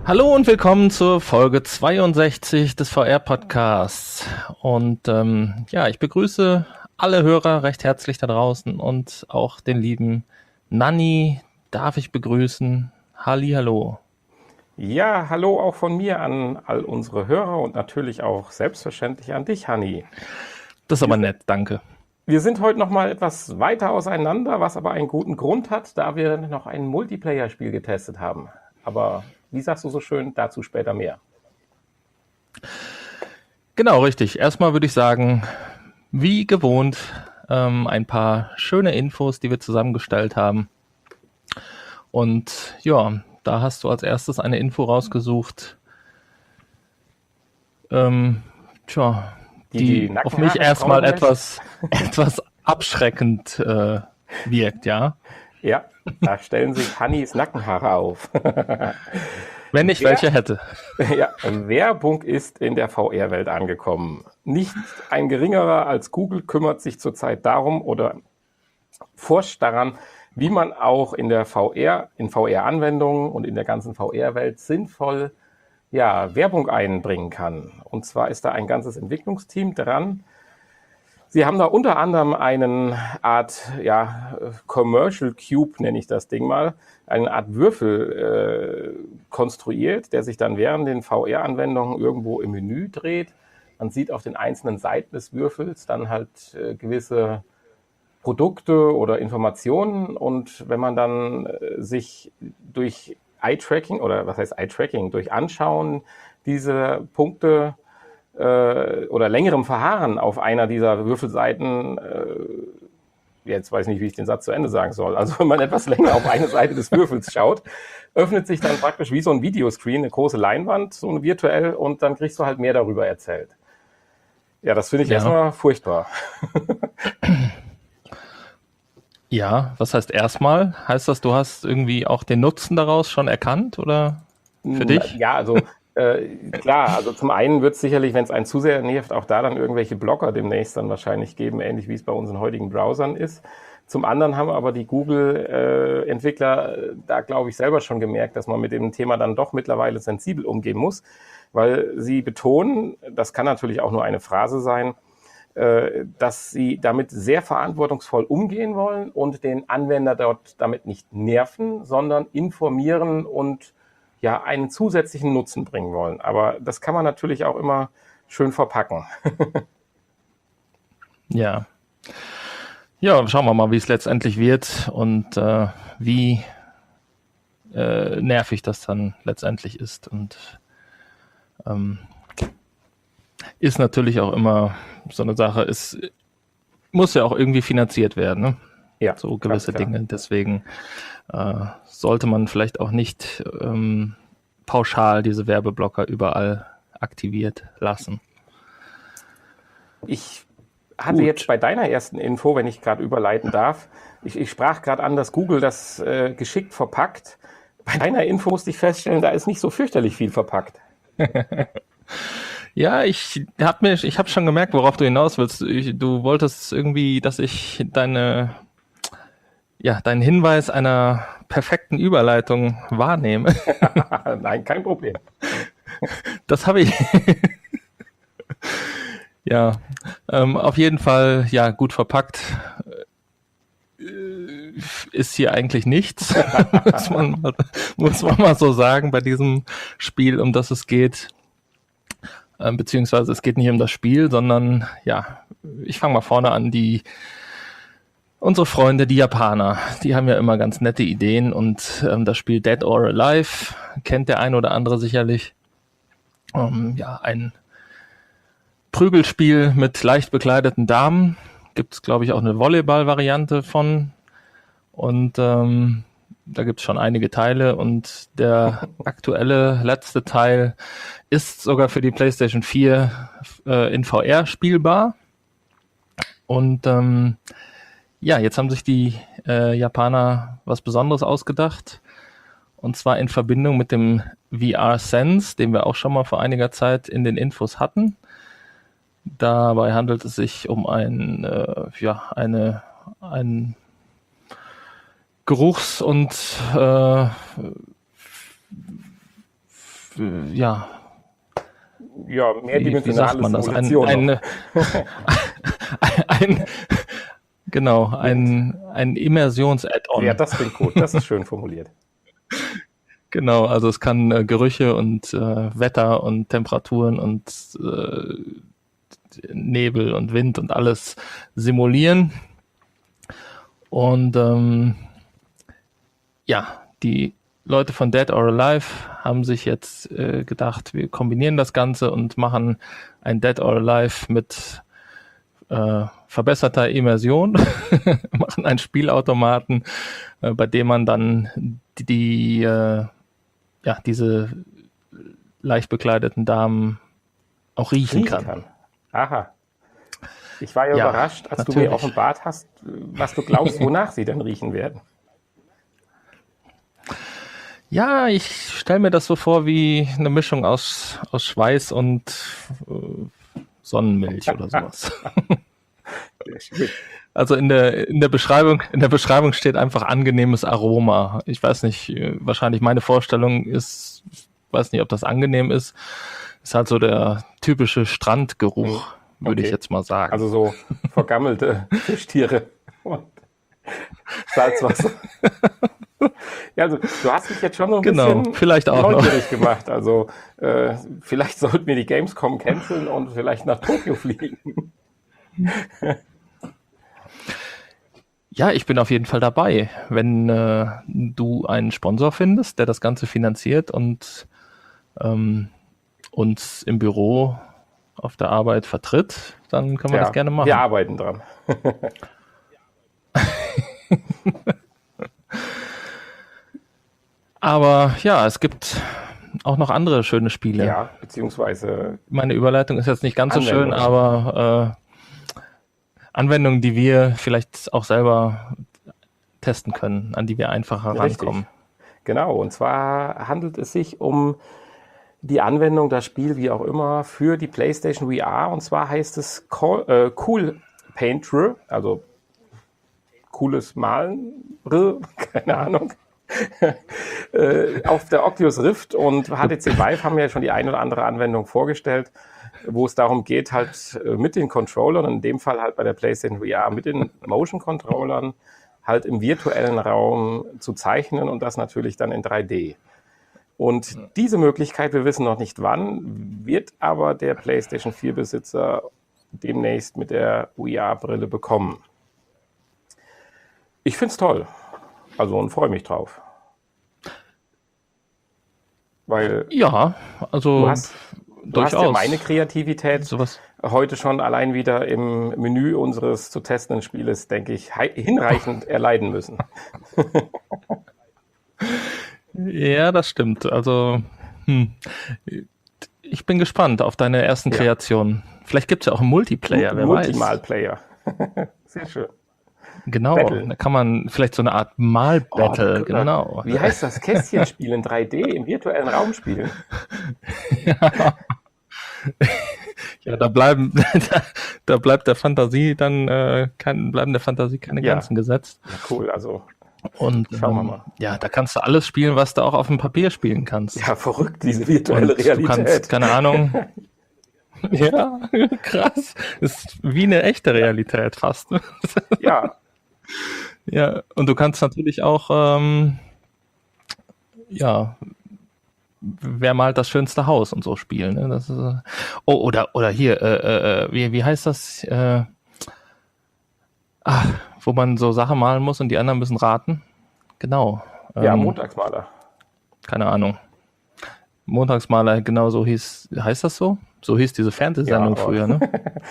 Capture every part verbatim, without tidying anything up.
Hallo und willkommen zur Folge zweiundsechzig des V R-Podcasts. Und ähm, ja, ich begrüße alle Hörer recht herzlich da draußen und auch den lieben Nanni darf ich begrüßen. Hallihallo. Ja, hallo auch von mir an all unsere Hörer und natürlich auch selbstverständlich an dich, Hanni. Das ist aber nett, danke. Wir sind heute noch mal etwas weiter auseinander, was aber einen guten Grund hat, da wir noch ein Multiplayer-Spiel getestet haben. Aber wie sagst du so schön, dazu später mehr. Genau, richtig. Erstmal würde ich sagen, wie gewohnt, ähm, ein paar schöne Infos, die wir zusammengestellt haben. Und ja, da hast du als erstes eine Info rausgesucht. Ähm, tja, Die, die, die auf mich Nackenhaare erstmal sträuben lässt? etwas, etwas abschreckend äh, wirkt, ja. Ja, da stellen sich Hannis Nackenhaare auf. Wenn ich Wer, welche hätte. ja, Werbung ist in der V R-Welt angekommen. Nicht ein geringerer als Google kümmert sich zurzeit darum oder forscht daran, wie man auch in der V R, in V R-Anwendungen und in der ganzen V R-Welt sinnvoll ja, Werbung einbringen kann. Und zwar ist da ein ganzes Entwicklungsteam dran. Sie haben da unter anderem einen Art ja, Commercial Cube, nenne ich das Ding mal, eine Art Würfel äh, konstruiert, der sich dann während den V R-Anwendungen irgendwo im Menü dreht. Man sieht auf den einzelnen Seiten des Würfels dann halt äh, gewisse Produkte oder Informationen, und wenn man dann äh, sich durch Eye-Tracking oder was heißt Eye-Tracking, durch Anschauen diese Punkte äh, oder längerem Verharren auf einer dieser Würfelseiten, äh, jetzt weiß ich nicht, wie ich den Satz zu Ende sagen soll, also wenn man etwas länger auf eine Seite des Würfels schaut, öffnet sich dann praktisch wie so ein Videoscreen, eine große Leinwand, so eine virtuell, und dann kriegst du halt mehr darüber erzählt. Ja, das finde ich Ja. erstmal furchtbar. Ja, was heißt erstmal? Heißt das, du hast irgendwie auch den Nutzen daraus schon erkannt oder für dich? Ja, also äh, klar, also zum einen wird es sicherlich, wenn es einen zu sehr nervt, auch da dann irgendwelche Blocker demnächst dann wahrscheinlich geben, ähnlich wie es bei unseren heutigen Browsern ist. Zum anderen haben aber die Google-Entwickler äh, da, glaube ich, selber schon gemerkt, dass man mit dem Thema dann doch mittlerweile sensibel umgehen muss, weil sie betonen, das kann natürlich auch nur eine Phrase sein, dass sie damit sehr verantwortungsvoll umgehen wollen und den Anwender dort damit nicht nerven, sondern informieren und ja einen zusätzlichen Nutzen bringen wollen. Aber das kann man natürlich auch immer schön verpacken. Ja. Ja, schauen wir mal, wie es letztendlich wird und äh, wie äh, nervig das dann letztendlich ist. Und ähm, ist natürlich auch immer so eine Sache, es muss ja auch irgendwie finanziert werden, ne? Ja, So gewisse ganz klar. Dinge. Deswegen äh, sollte man vielleicht auch nicht ähm, pauschal diese Werbeblocker überall aktiviert lassen. Ich hatte Gut. jetzt bei deiner ersten Info, wenn ich gerade überleiten darf, ich, ich sprach gerade an, dass Google das äh, geschickt verpackt. Bei deiner Info musste ich feststellen, da ist nicht so fürchterlich viel verpackt. Ja, ich hab mir, ich habe schon gemerkt, worauf du hinaus willst. Ich, du wolltest irgendwie, dass ich deine, ja, deinen Hinweis einer perfekten Überleitung wahrnehme. Nein, kein Problem. Das habe ich. Ja, ähm, auf jeden Fall, ja, gut verpackt. Äh, Ist hier eigentlich nichts, muss man, muss man mal so sagen, bei diesem Spiel, um das es geht. Ähm, beziehungsweise es geht nicht um das Spiel, sondern ja, ich fange mal vorne an, die unsere Freunde, die Japaner, die haben ja immer ganz nette Ideen, und ähm, das Spiel Dead or Alive kennt der ein oder andere sicherlich. Ähm, ja, ein Prügelspiel mit leicht bekleideten Damen. Gibt es, glaube ich, auch eine Volleyball-Variante von. Und ähm, da gibt es schon einige Teile, und der aktuelle letzte Teil ist sogar für die PlayStation vier äh, in V R spielbar. Und ähm, ja, jetzt haben sich die äh, Japaner was Besonderes ausgedacht. Und zwar in Verbindung mit dem V R Sense, den wir auch schon mal vor einiger Zeit in den Infos hatten. Dabei handelt es sich um ein, äh, ja, eine, ein Geruchs- und äh, äh, ja, Ja, wie, wie mehrdimensionale sagt man das? Ein, Simulation noch. ein, ein, genau, ein, ein Ja, Immersions-Add-on. das klingt gut. Das ist schön formuliert. Genau, also es kann äh, Gerüche und äh, Wetter und Temperaturen und äh, Nebel und Wind und alles simulieren. Und ähm, ja, die Leute von Dead or Alive haben sich jetzt äh, gedacht, wir kombinieren das Ganze und machen ein Dead or Alive mit äh, verbesserter Immersion, machen einen Spielautomaten, äh, bei dem man dann die, die äh, ja, diese leicht bekleideten Damen auch riechen Riechen kann. kann. Aha. Ich war ja, Ja, überrascht, als du natürlich. mir offenbart hast, was du glaubst, wonach sie denn riechen werden. Ja, ich stelle mir das so vor wie eine Mischung aus, aus Schweiß und äh, Sonnenmilch oder sowas. Sehr schön. Also in der, in der Beschreibung, in der Beschreibung steht einfach angenehmes Aroma. Ich weiß nicht, äh, wahrscheinlich meine Vorstellung ist, weiß nicht, ob das angenehm ist. Ist halt so der typische Strandgeruch, würde ich Okay. jetzt mal sagen. Also so vergammelte Fischtiere und Salzwasser. Ja, also du hast mich jetzt schon noch ein Genau, bisschen vielleicht auch noch. neugierig gemacht. Also äh, vielleicht sollten wir die Gamescom canceln und vielleicht nach Tokio fliegen. Ja, ich bin auf jeden Fall dabei. Wenn äh, du einen Sponsor findest, der das Ganze finanziert und ähm, uns im Büro auf der Arbeit vertritt, dann können wir das gerne machen. Wir arbeiten dran. Aber ja, es gibt auch noch andere schöne Spiele. Ja, beziehungsweise Meine Überleitung ist jetzt nicht ganz so schön, Anwendungen. aber äh, Anwendungen, die wir vielleicht auch selber testen können, an die wir einfacher Richtig. rankommen. Genau, und zwar handelt es sich um die Anwendung, das Spiel, wie auch immer, für die PlayStation V R. Und zwar heißt es Call, äh, Cool Painter, also cooles Malen, keine Ahnung. äh, auf der Oculus Rift und H T C Vive haben ja schon die ein oder andere Anwendung vorgestellt, wo es darum geht, halt äh, mit den Controllern, in dem Fall halt bei der PlayStation V R, mit den Motion Controllern halt im virtuellen Raum zu zeichnen und das natürlich dann in drei D. Und diese Möglichkeit, wir wissen noch nicht wann, wird aber der PlayStation vier Besitzer demnächst mit der V R-Brille bekommen. Ich finde es toll. Also und freue mich drauf. Weil Ja, also du hast, du hast ja durchaus. meine Kreativität Sowas. heute schon allein wieder im Menü unseres zu testenden Spieles, denke ich, hei- hinreichend erleiden müssen. Ja, das stimmt. Also, hm. Ich bin gespannt auf deine ersten Ja. Kreationen. Vielleicht gibt es ja auch einen Multiplayer, wer weiß. Multimal-Player. Sehr schön. Genau, Battle. da kann man vielleicht so eine Art Mal-Battle, Oh, genau. Wie heißt das? Kästchenspiel in drei D im virtuellen Raum spielen? Ja, da bleiben, da, da bleibt der Fantasie dann, äh, kein, bleiben der Fantasie keine Ja. Grenzen gesetzt. Ja, cool, also Und Schauen wir ähm, mal. ja, da kannst du alles spielen, was du auch auf dem Papier spielen kannst. ja, verrückt, diese virtuelle Und du Realität. kannst, keine Ahnung. Ja, krass. Ist wie eine echte Realität fast. Ja, Ja, und du kannst natürlich auch, ähm, ja, wer malt das schönste Haus und so spielen. Ne? Das ist, äh, oh, oder, oder hier, äh, äh, wie, wie heißt das? Äh, ah, wo man so Sachen malen muss und die anderen müssen raten. Genau. ja, Ähm, Montagsmaler. keine Ahnung. Montagsmaler, genau so hieß, heißt das so? So hieß diese Fernsehsendung Ja, aber- früher, ne?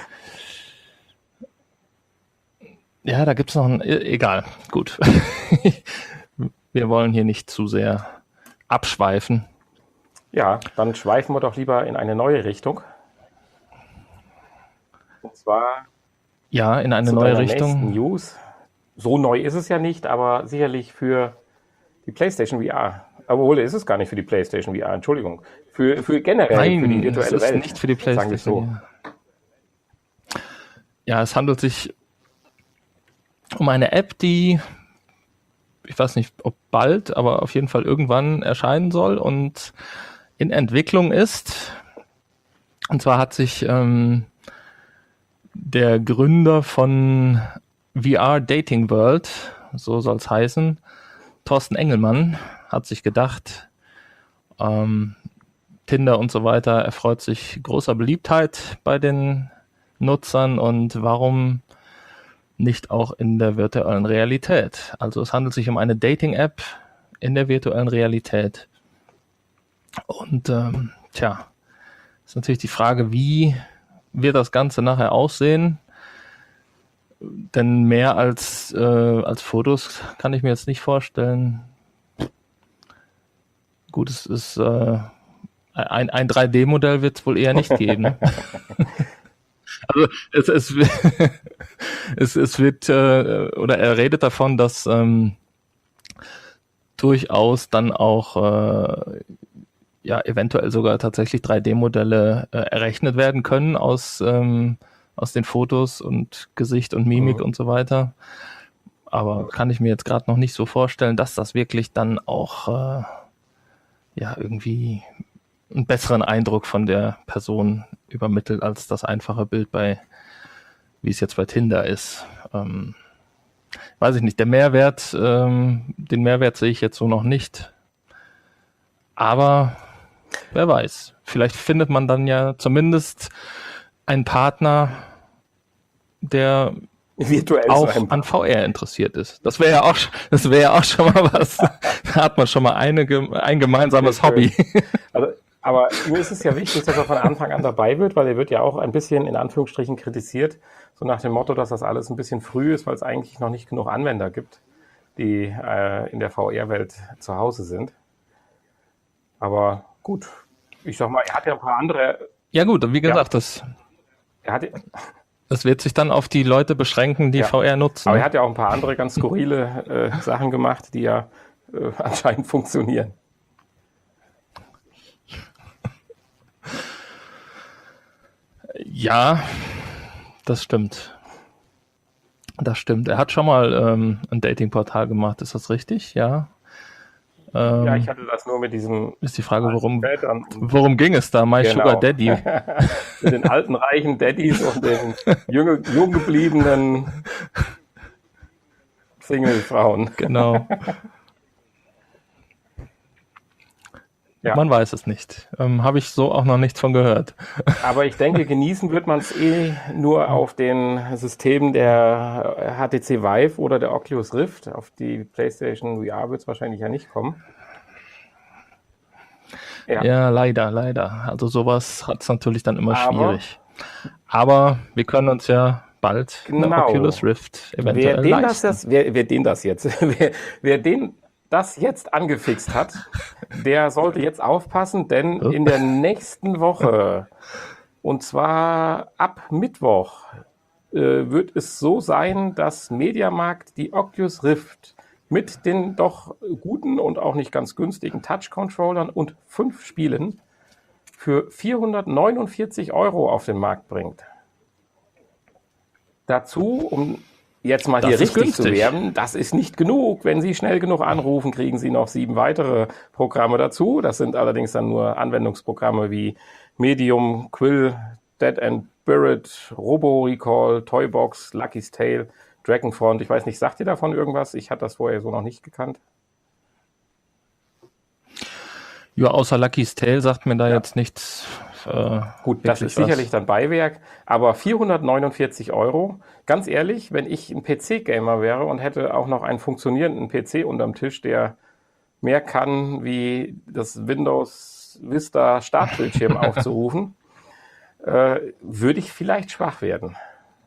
Ja, da gibt's noch ein, e- egal, gut. Wir wollen hier nicht zu sehr abschweifen. Ja, dann schweifen wir doch lieber in eine neue Richtung. Und zwar Ja, in eine zu neue deiner nächsten Richtung. News. So neu ist es ja nicht, aber sicherlich für die PlayStation V R. Obwohl, ist es gar nicht für die PlayStation V R, Entschuldigung. Für, für generell, Nein, für die es virtuelle ist Welt. nicht für die Sagen wir es PlayStation. so. Ja, es handelt sich um eine App, die, ich weiß nicht, ob bald, aber auf jeden Fall irgendwann erscheinen soll und in Entwicklung ist. Und zwar hat sich ähm, der Gründer von V R Dating World, so soll es heißen, Thorsten Engelmann, hat sich gedacht, ähm, Tinder und so weiter erfreut sich großer Beliebtheit bei den Nutzern und warum nicht auch in der virtuellen Realität? Also es handelt sich um eine Dating-App in der virtuellen Realität. Und ähm, tja, ist natürlich die Frage, wie wird das Ganze nachher aussehen? Denn mehr als, äh, als Fotos kann ich mir jetzt nicht vorstellen. Gut, es ist äh, ein, ein drei D-Modell wird es wohl eher nicht geben. Ne? Also es, es, es, es wird, äh, oder er redet davon, dass ähm, durchaus dann auch äh, ja eventuell sogar tatsächlich drei D-Modelle äh, errechnet werden können aus, ähm, aus den Fotos und Gesicht und Mimik mhm. und so weiter. Aber kann ich mir jetzt gerade noch nicht so vorstellen, dass das wirklich dann auch äh, ja irgendwie einen besseren Eindruck von der Person übermittelt als das einfache Bild bei, wie es jetzt bei Tinder ist. Ähm, weiß ich nicht, der Mehrwert, ähm, den Mehrwert sehe ich jetzt so noch nicht. Aber wer weiß, vielleicht findet man dann ja zumindest einen Partner, der virtuell auch sein. An V R interessiert ist. Das wäre ja auch, das wäre ja auch schon mal was. Da hat man schon mal eine, ein gemeinsames Hobby. Also, aber mir ist es ja wichtig, dass er von Anfang an dabei wird, weil er wird ja auch ein bisschen in Anführungsstrichen kritisiert, so nach dem Motto, dass das alles ein bisschen früh ist, weil es eigentlich noch nicht genug Anwender gibt, die äh, in der V R-Welt zu Hause sind. Aber gut, ich sag mal, er hat ja ein paar andere... Ja gut, und wie gesagt, ja, das... Er hat, das wird sich dann auf die Leute beschränken, die ja. V R nutzen. Aber er hat ja auch ein paar andere ganz skurrile äh, Sachen gemacht, die ja äh, anscheinend funktionieren. Ja, das stimmt. Das stimmt. Er hat schon mal ähm, ein Datingportal gemacht, ist das richtig? Ja. Ähm, ja, ich hatte das nur mit diesem... Ist die Frage, worum, worum ging es da? My genau. Sugar Daddy. Mit den alten, reichen Daddys und den jung, jung gebliebenen Single-Frauen. Genau. Ja. Man weiß es nicht. Ähm, Habe ich so auch noch nichts von gehört. Aber ich denke, genießen wird man es eh nur auf den Systemen der H T C Vive oder der Oculus Rift. Auf die PlayStation V R wird es wahrscheinlich ja nicht kommen. Ja, ja leider, leider. Also sowas hat es natürlich dann immer Aber, schwierig. Aber wir können uns ja bald genau. eine Oculus Rift eventuell wer den leisten. Das, wer, wer den das jetzt, wer, wer den das jetzt angefixt hat, der sollte jetzt aufpassen, denn in der nächsten Woche, und zwar ab Mittwoch, äh, wird es so sein, dass Mediamarkt die Oculus Rift mit den doch guten und auch nicht ganz günstigen Touch-Controllern und fünf Spielen für vierhundertneunundvierzig Euro auf den Markt bringt. Dazu, um jetzt mal das hier richtig günstig zu werden, das ist nicht genug. Wenn Sie schnell genug anrufen, kriegen Sie noch sieben weitere Programme dazu. Das sind allerdings dann nur Anwendungsprogramme wie Medium, Quill, Dead and Buried, Robo Recall, Toybox, Lucky's Tale, Dragonfront. Ich weiß nicht, sagt ihr davon irgendwas? Ich hatte das vorher so noch nicht gekannt. Ja, außer Lucky's Tale sagt mir da ja. jetzt nichts. Äh, Gut, das ist sicherlich was. Dann Beiwerk, aber vierhundertneunundvierzig Euro, ganz ehrlich, wenn ich ein P C-Gamer wäre und hätte auch noch einen funktionierenden P C unterm Tisch, der mehr kann, wie das Windows Vista Startbildschirm aufzurufen, äh, würde ich vielleicht schwach werden.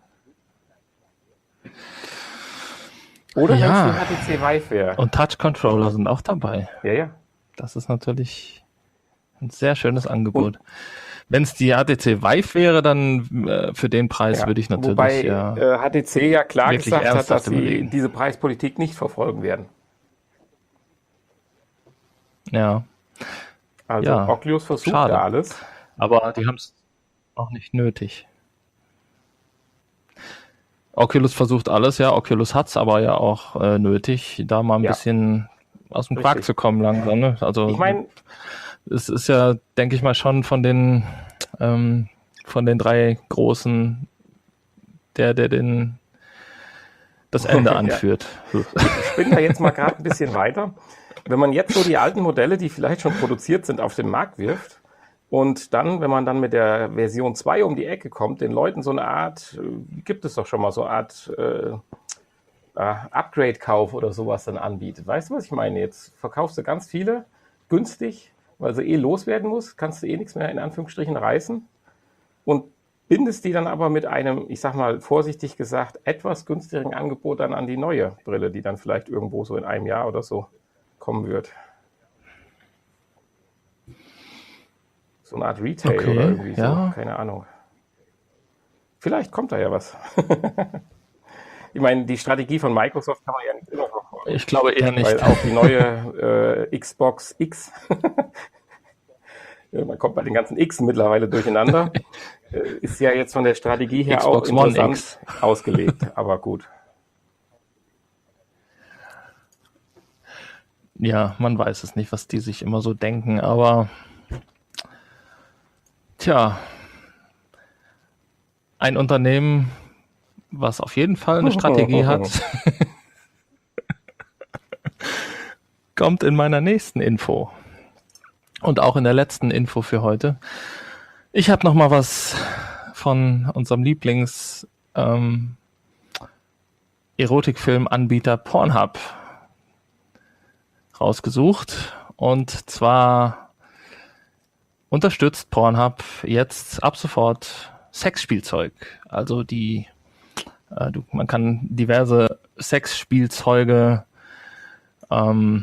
Oder ja. wenn es die H T C Vive wäre. Und Touch-Controller sind auch dabei. Ja, ja. Das ist natürlich ein sehr schönes Angebot. Wenn es die H T C Vive wäre, dann äh, für den Preis ja, würde ich natürlich... Wobei ja, äh, H T C ja klar gesagt hat, dass sie überlegen. diese Preispolitik nicht verfolgen werden. Ja. Also ja. Oculus versucht Schade. ja alles. Aber die haben es auch nicht nötig. Oculus versucht alles, ja. Oculus hat es aber ja auch äh, nötig, da mal ein ja. bisschen aus dem Quark zu kommen langsam. Ne? Also ich meine, es ist ja, denke ich mal, schon von den ähm, von den drei Großen der, der den das Ende anführt. Ja. Ich bin da jetzt mal gerade ein bisschen weiter. Wenn man jetzt so die alten Modelle, die vielleicht schon produziert sind, auf den Markt wirft und dann, wenn man dann mit der Version zwei um die Ecke kommt, den Leuten so eine Art, gibt es doch schon mal so eine Art äh, Upgrade-Kauf oder sowas dann anbietet. Weißt du, was ich meine? Jetzt verkaufst du ganz viele günstig, weil sie eh loswerden muss, kannst du eh nichts mehr in Anführungsstrichen reißen und bindest die dann aber mit einem, ich sag mal vorsichtig gesagt, etwas günstigeren Angebot dann an die neue Brille, die dann vielleicht irgendwo so in einem Jahr oder so kommen wird. So eine Art Retail okay, oder irgendwie ja. so, keine Ahnung. Vielleicht kommt da ja was. Ich meine, die Strategie von Microsoft kann man ja nicht immer verfolgen. Ich glaube eher nicht. Weil auch die neue äh, Xbox X, ja, man kommt bei den ganzen X mittlerweile durcheinander, äh, ist ja jetzt von der Strategie her Xbox auch One interessant X ausgelegt, aber gut. Ja, man weiß es nicht, was die sich immer so denken, aber tja, ein Unternehmen, was auf jeden Fall eine Strategie hat, kommt in meiner nächsten Info und auch in der letzten Info für heute. Ich habe noch mal was von unserem Lieblings ähm, Erotikfilmanbieter Pornhub rausgesucht, und zwar unterstützt Pornhub jetzt ab sofort Sexspielzeug. Also die, äh, du, man kann diverse Sexspielzeuge ähm,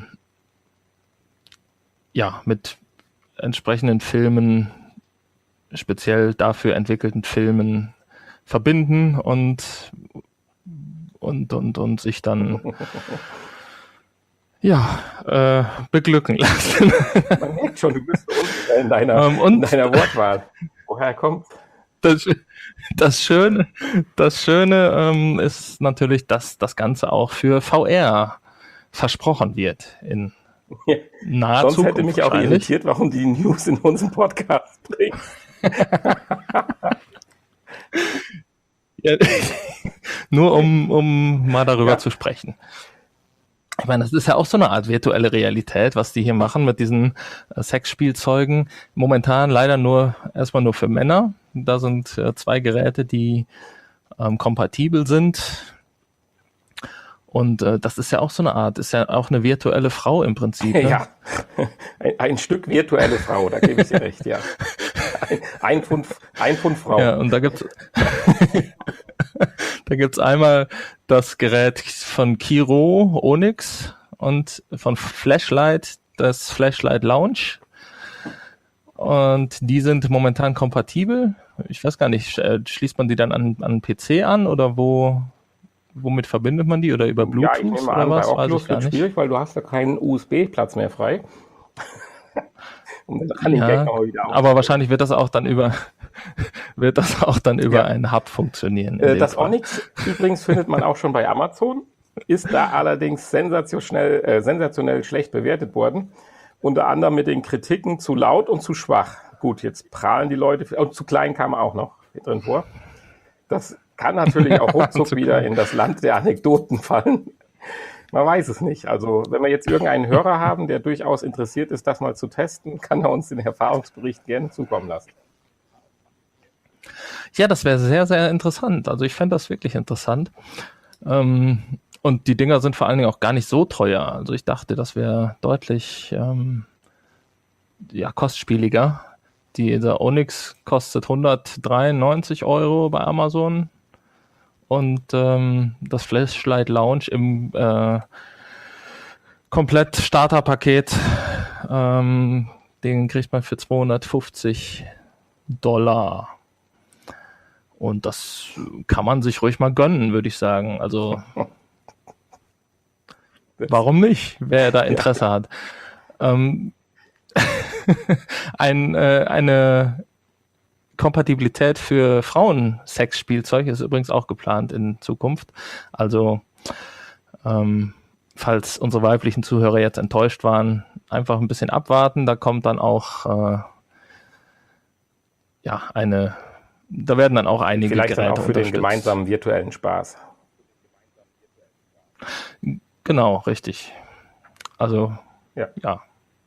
ja mit entsprechenden Filmen, speziell dafür entwickelten Filmen verbinden und und und und sich dann ja äh, beglücken lassen. Man merkt schon, du bist unsicher in deiner, ähm, und in deiner Wortwahl. Woher kommt? Das, das Schöne, das Schöne ähm, ist natürlich, dass das Ganze auch für V R versprochen wird in Ja. naher Sonst Zukunft. hätte mich auch irritiert, warum die News in unseren Podcast bringt. Ja, nur um, um mal darüber Ja. zu sprechen. Ich meine, das ist ja auch so eine Art virtuelle Realität, was die hier machen mit diesen äh, Sexspielzeugen. Momentan leider nur erstmal nur für Männer. Da sind äh, zwei Geräte, die ähm, kompatibel sind. Und äh, das ist ja auch so eine Art, ist ja auch eine virtuelle Frau im Prinzip. Ne? Ja, ein, ein Stück virtuelle Frau, da gebe ich dir recht, ja. Ein, ein, Pfund, ein Pfund Frau. Ja, und da gibt's da gibt's einmal das Gerät von Kiro Onyx und von Flashlight das Flashlight Lounge. Und die sind momentan kompatibel. Ich weiß gar nicht, schließt man die dann an an P C an oder wo womit verbindet man die, oder über Bluetooth Ja, ich nehme oder an, was? bei Weiß Oculus ich gar wird nicht. schwierig, weil du hast ja keinen U S B-Platz mehr frei. Um den Running Ja, Gag noch mal wieder aber aufzunehmen. wahrscheinlich wird das auch dann über wird das auch dann über Ja. einen Hub funktionieren. in Äh, dem Das Fall. Onyx übrigens findet man auch schon bei Amazon, ist da allerdings sensationell, äh, sensationell schlecht bewertet worden. Unter anderem mit den Kritiken zu laut und zu schwach. Gut, jetzt prahlen die Leute, und zu klein kam auch noch drin vor. Das kann natürlich auch ruckzuck Zu wieder klein. in das Land der Anekdoten fallen. Man weiß es nicht. Also wenn wir jetzt irgendeinen Hörer haben, der durchaus interessiert ist, das mal zu testen, kann er uns den Erfahrungsbericht gerne zukommen lassen. Ja, das wäre sehr, sehr interessant. Also ich fände das wirklich interessant. Ähm, und die Dinger sind vor allen Dingen auch gar nicht so teuer. Also ich dachte, das wäre deutlich ähm, ja, kostspieliger. Dieser Onyx kostet hundertdreiundneunzig Euro bei Amazon. Und ähm, das Flashlight Lounge im äh, komplett Starterpaket, ähm, den kriegt man für zweihundertfünfzig Dollar. Und das kann man sich ruhig mal gönnen, würde ich sagen. Also warum nicht, wer da Interesse hat. Ähm, ein, äh, eine Kompatibilität für Frauen-Sexspielzeug ist übrigens auch geplant in Zukunft. Also ähm, falls unsere weiblichen Zuhörer jetzt enttäuscht waren, einfach ein bisschen abwarten. Da kommt dann auch äh, ja eine, da werden dann auch einige Vielleicht dann Geräte auch für den unterstützt. gemeinsamen virtuellen Spaß. Genau, richtig. Also Ja. ja.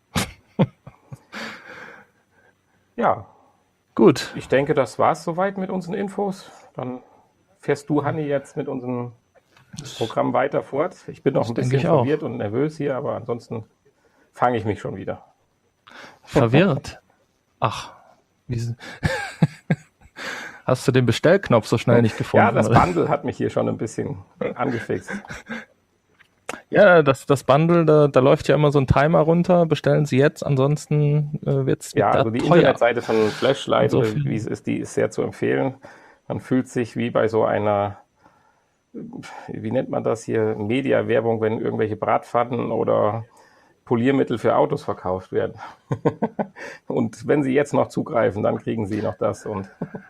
Ja, Gut. ich denke, das war's soweit mit unseren Infos. Dann fährst du, Hanni, jetzt mit unserem Programm weiter fort. Ich bin noch ein denke bisschen ich auch. verwirrt und nervös hier, aber ansonsten fange ich mich schon wieder. Verwirrt. Ach, wie sie- hast du den Bestellknopf so schnell nicht gefunden? Ja, das oder? Bundle hat mich hier schon ein bisschen angefixt. Ja, das, das Bundle, da, da läuft ja immer so ein Timer runter. Bestellen Sie jetzt, ansonsten äh, wird es Ja, also die teuer. Internetseite von Flashlight, So äh, viel. wie es ist, die ist sehr zu empfehlen. Man fühlt sich wie bei so einer, wie nennt man das hier, Media-Werbung, wenn irgendwelche Bratpfannen oder Poliermittel für Autos verkauft werden. Und wenn Sie jetzt noch zugreifen, dann kriegen Sie noch das und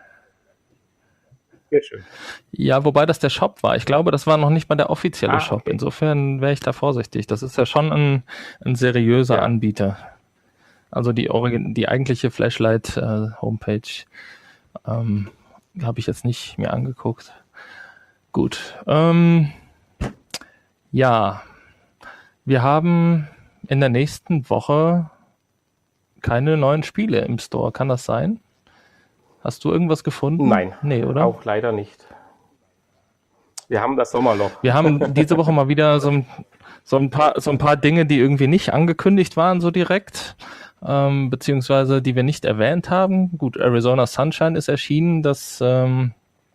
sehr schön. Ja, wobei das der Shop war. Ich glaube, das war noch nicht mal der offizielle Ah, Shop. okay. Insofern wäre ich da vorsichtig. Das ist ja schon ein, ein seriöser Ja. Anbieter. Also die, Origin die eigentliche Flashlight-Homepage ähm, habe ich jetzt nicht mir angeguckt. Gut. Ähm, ja, wir haben in der nächsten Woche keine neuen Spiele im Store. Kann das sein? Hast du irgendwas gefunden? Nein, Nee, oder? auch leider nicht. Wir haben das Sommerloch. Wir haben diese Woche mal wieder so ein, so ein, paar, so ein paar Dinge, die irgendwie nicht angekündigt waren, so direkt, ähm, beziehungsweise die wir nicht erwähnt haben. Gut, Arizona Sunshine ist erschienen, das, ähm,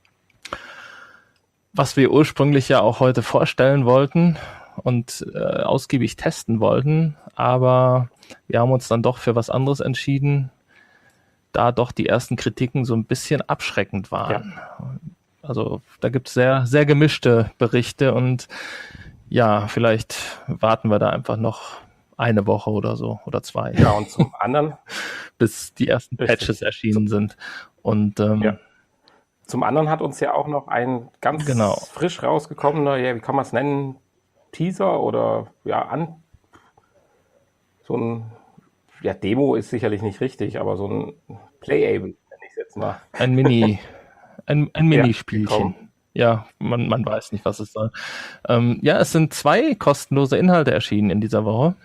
was wir ursprünglich ja auch heute vorstellen wollten und äh, ausgiebig testen wollten, aber wir haben uns dann doch für was anderes entschieden, da doch die ersten Kritiken so ein bisschen abschreckend waren. Also da gibt es sehr, sehr gemischte Berichte und ja, vielleicht warten wir da einfach noch eine Woche oder so oder zwei, Ja, und zum anderen, bis die ersten Richtig. Patches erschienen sind. Und ähm, Ja. zum anderen hat uns ja auch noch ein ganz Genau. frisch rausgekommener, ja, wie kann man es nennen, Teaser oder ja, an so ein, ja, Demo ist sicherlich nicht richtig, aber so ein Playable, nenne ich es jetzt mal. ein Mini, ein, ein Ja, Minispielchen. gekommen. Ja, man, man weiß nicht, was es soll. Ähm, ja, es sind zwei kostenlose Inhalte erschienen in dieser Woche.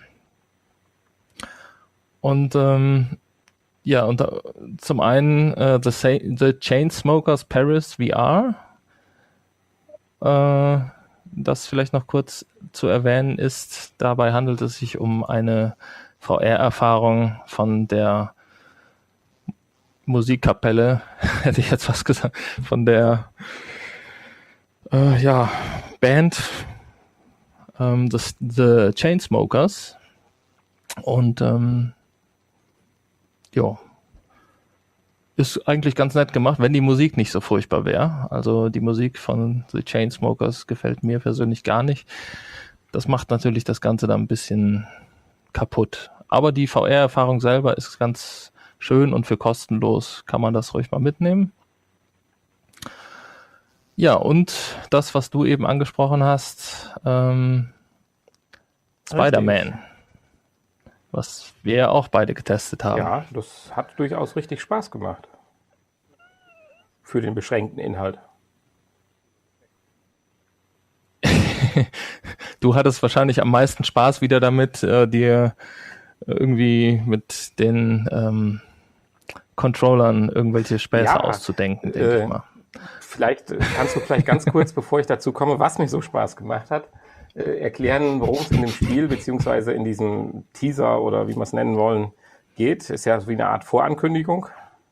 Und ähm, ja, und äh, zum einen äh, The, Sa The Chainsmokers Paris V R. Äh, das vielleicht noch kurz zu erwähnen ist, dabei handelt es sich um eine V R-Erfahrung von der Musikkapelle, hätte ich jetzt was gesagt, von der äh, ja, Band ähm, das, The Chainsmokers. Und ähm, ja, ist eigentlich ganz nett gemacht, wenn die Musik nicht so furchtbar wäre. Also die Musik von The Chainsmokers gefällt mir persönlich gar nicht. Das macht natürlich das Ganze dann ein bisschen kaputt. Aber die V R-Erfahrung selber ist ganz schön und für kostenlos kann man das ruhig mal mitnehmen. Ja, und das, was du eben angesprochen hast, ähm, Spider-Man, was wir ja auch beide getestet haben. Ja, das hat durchaus richtig Spaß gemacht. Für den beschränkten Inhalt. Du hattest wahrscheinlich am meisten Spaß wieder damit, äh, dir irgendwie mit den ähm, Controllern irgendwelche Späße Ja, auszudenken, denke äh, ich mal. Vielleicht äh, kannst du vielleicht ganz kurz, bevor ich dazu komme, was mir so Spaß gemacht hat, äh, erklären, worum es in dem Spiel beziehungsweise in diesem Teaser oder wie wir es nennen wollen geht. Ist ja wie eine Art Vorankündigung.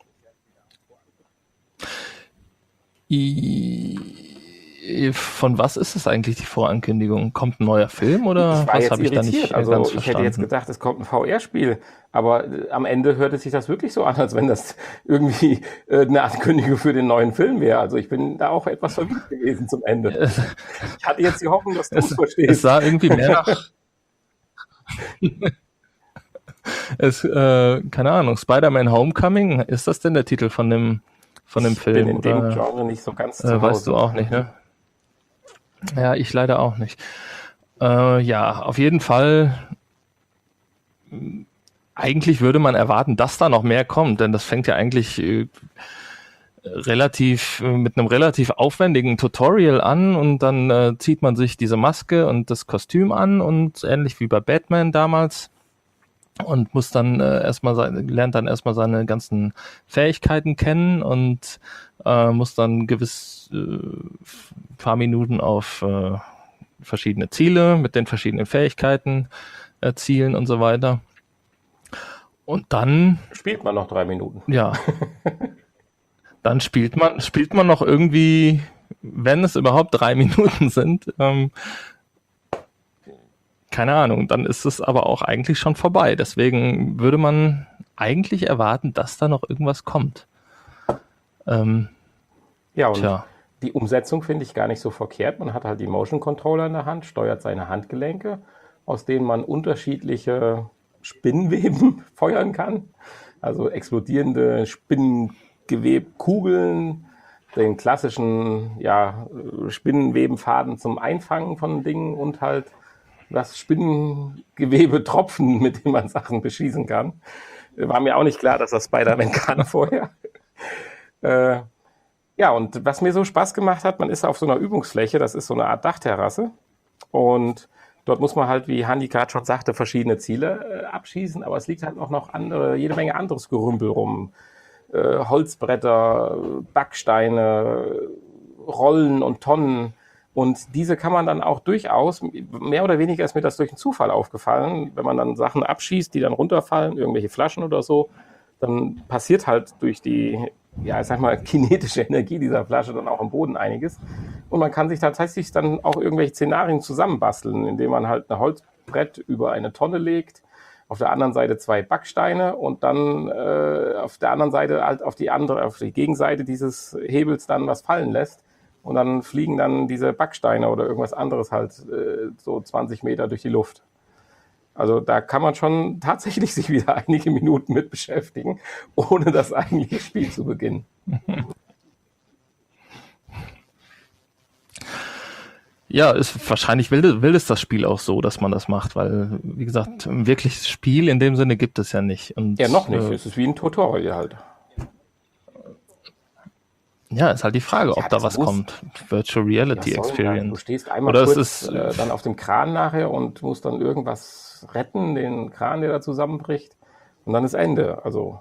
I Von was ist es eigentlich, die Vorankündigung? Kommt ein neuer Film oder Ich war was jetzt habe ich da irritiert. nicht äh, Also ganz ich verstanden? hätte jetzt gedacht, es kommt ein V R-Spiel, aber äh, am Ende hörte sich das wirklich so an, als wenn das irgendwie äh, eine Ankündigung für den neuen Film wäre. Also ich bin da auch etwas verwirrt gewesen zum Ende. Ich hatte jetzt die Hoffnung, dass du es Es verstehst. sah irgendwie mehr nach... es, äh, keine Ahnung, Spider-Man Homecoming, ist das denn der Titel von dem, von dem Ich Film? bin in dem oder, Genre nicht so ganz zu äh, Hause. weißt du auch nicht, ne? Ja, ich leider auch nicht. Äh, ja, auf jeden Fall eigentlich würde man erwarten, dass da noch mehr kommt, denn das fängt ja eigentlich äh, relativ äh, mit einem relativ aufwendigen Tutorial an und dann äh, zieht man sich diese Maske und das Kostüm an und ähnlich wie bei Batman damals und muss dann äh, erstmal seine, lernt dann erstmal seine ganzen Fähigkeiten kennen und äh, muss dann gewiss äh, paar Minuten auf äh, verschiedene Ziele mit den verschiedenen Fähigkeiten erzielen und so weiter. Und dann Spielt man noch drei Minuten. ja, dann spielt man spielt man noch irgendwie, wenn es überhaupt drei Minuten sind, ähm, keine Ahnung, dann ist es aber auch eigentlich schon vorbei. Deswegen würde man eigentlich erwarten, dass da noch irgendwas kommt. Ähm, Ja, und tja, die Umsetzung finde ich gar nicht so verkehrt. Man hat halt die Motion Controller in der Hand, steuert seine Handgelenke, aus denen man unterschiedliche Spinnenweben feuern kann. Also explodierende Spinnengewebkugeln, den klassischen ja, Spinnenwebenfaden zum Einfangen von Dingen und halt das Spinnengewebe-Tropfen, mit dem man Sachen beschießen kann. War mir auch nicht klar, dass das Spider-Man kann vorher. Äh, ja, und was mir so Spaß gemacht hat, man ist auf so einer Übungsfläche, das ist so eine Art Dachterrasse. Und dort muss man halt, wie Hanni gerade schon sagte, verschiedene Ziele äh, abschießen, aber es liegt halt auch noch andere, jede Menge anderes Gerümpel rum. Äh, Holzbretter, Backsteine, Rollen und Tonnen. Und diese kann man dann auch durchaus, mehr oder weniger ist mir das durch einen Zufall aufgefallen, wenn man dann Sachen abschießt, die dann runterfallen, irgendwelche Flaschen oder so, dann passiert halt durch die, ja, ich sag mal, kinetische Energie dieser Flasche dann auch am Boden einiges. Und man kann sich tatsächlich dann auch irgendwelche Szenarien zusammenbasteln, indem man halt ein Holzbrett über eine Tonne legt, auf der anderen Seite zwei Backsteine und dann äh, auf der anderen Seite halt auf die andere, auf die Gegenseite dieses Hebels dann was fallen lässt. Und dann fliegen dann diese Backsteine oder irgendwas anderes halt äh, so zwanzig Meter durch die Luft. Also da kann man schon tatsächlich sich wieder einige Minuten mit beschäftigen, ohne das eigentliche Spiel zu beginnen. ja, ist wahrscheinlich will, will es das Spiel auch so, dass man das macht, weil, wie gesagt, ein wirkliches Spiel in dem Sinne gibt es ja nicht. Und, Ja, noch nicht. Äh, Es ist wie ein Tutorial halt. ja, ist halt die Frage, ob Ja, da das was muss- kommt. Virtual Reality Was soll denn das? Du Experience. stehst einmal Oder es kurz ist, äh, dann auf dem Kran nachher und musst dann irgendwas retten, den Kran, der da zusammenbricht. Und dann ist Ende. Also,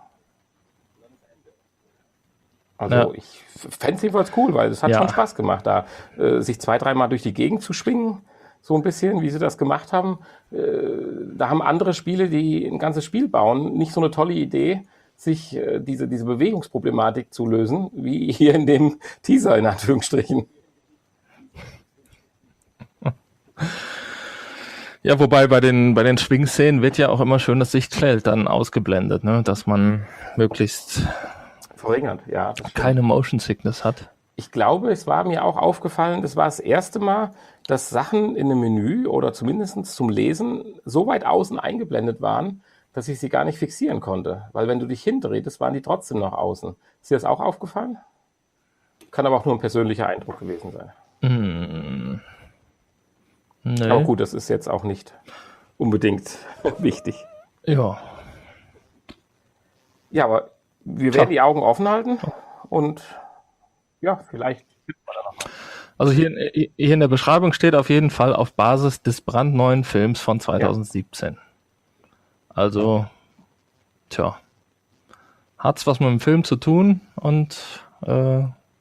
also Ja. ich fände es jedenfalls cool, weil es hat Ja. schon Spaß gemacht, da äh, sich zwei, dreimal durch die Gegend zu schwingen. So ein bisschen, wie sie das gemacht haben. Äh, da haben andere Spiele, die ein ganzes Spiel bauen, nicht so eine tolle Idee, sich äh, diese, diese Bewegungsproblematik zu lösen, wie hier in dem Teaser in Anführungsstrichen. ja, wobei bei den, bei den Schwingszenen wird ja auch immer schön das Sichtfeld dann ausgeblendet, ne? Dass man möglichst Verringert, ja. Das stimmt. keine Motion Sickness hat. Ich glaube, es war mir auch aufgefallen, das war das erste Mal, dass Sachen in einem Menü oder zumindest zum Lesen so weit außen eingeblendet waren, dass ich sie gar nicht fixieren konnte. Weil wenn du dich hindrehtest, waren die trotzdem noch außen. Ist dir das auch aufgefallen? Kann aber auch nur ein persönlicher Eindruck gewesen sein. Hm. Nee. Aber gut, das ist jetzt auch nicht unbedingt wichtig. Ja. Ja, aber wir Tja. werden die Augen offen halten und ja, vielleicht. Also hier, in- hier in der Beschreibung steht auf jeden Fall auf Basis des brandneuen Films von zweitausendsiebzehn. Also, tja, hat's was mit dem Film zu tun und äh,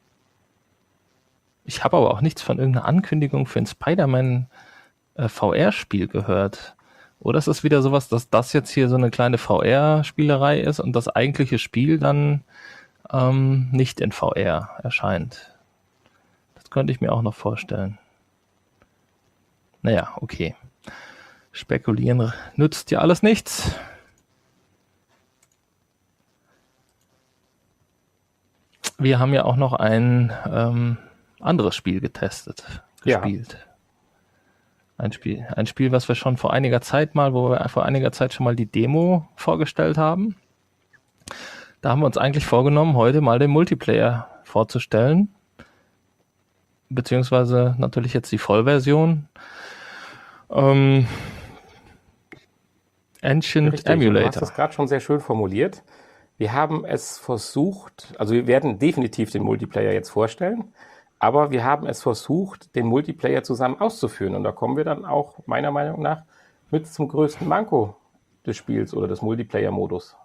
ich habe aber auch nichts von irgendeiner Ankündigung für ein Spider-Man äh, V R-Spiel gehört. Oder ist es wieder sowas, dass das jetzt hier so eine kleine V R-Spielerei ist und das eigentliche Spiel dann ähm, nicht in V R erscheint? Das könnte ich mir auch noch vorstellen. Naja, okay. Spekulieren nützt ja alles nichts. Wir haben ja auch noch ein ähm, anderes Spiel getestet, Ja. gespielt. Ein Spiel, ein Spiel, was wir schon vor einiger Zeit mal, wo wir vor einiger Zeit schon mal die Demo vorgestellt haben. Da haben wir uns eigentlich vorgenommen, heute mal den Multiplayer vorzustellen. Beziehungsweise natürlich jetzt die Vollversion. Ähm, Ancient Richtig, und du hast Emulator. das gerade schon sehr schön formuliert. Wir haben es versucht, also wir werden definitiv den Multiplayer jetzt vorstellen, aber wir haben es versucht, den Multiplayer zusammen auszuführen. Und da kommen wir dann auch meiner Meinung nach mit zum größten Manko des Spiels oder des Multiplayer-Modus.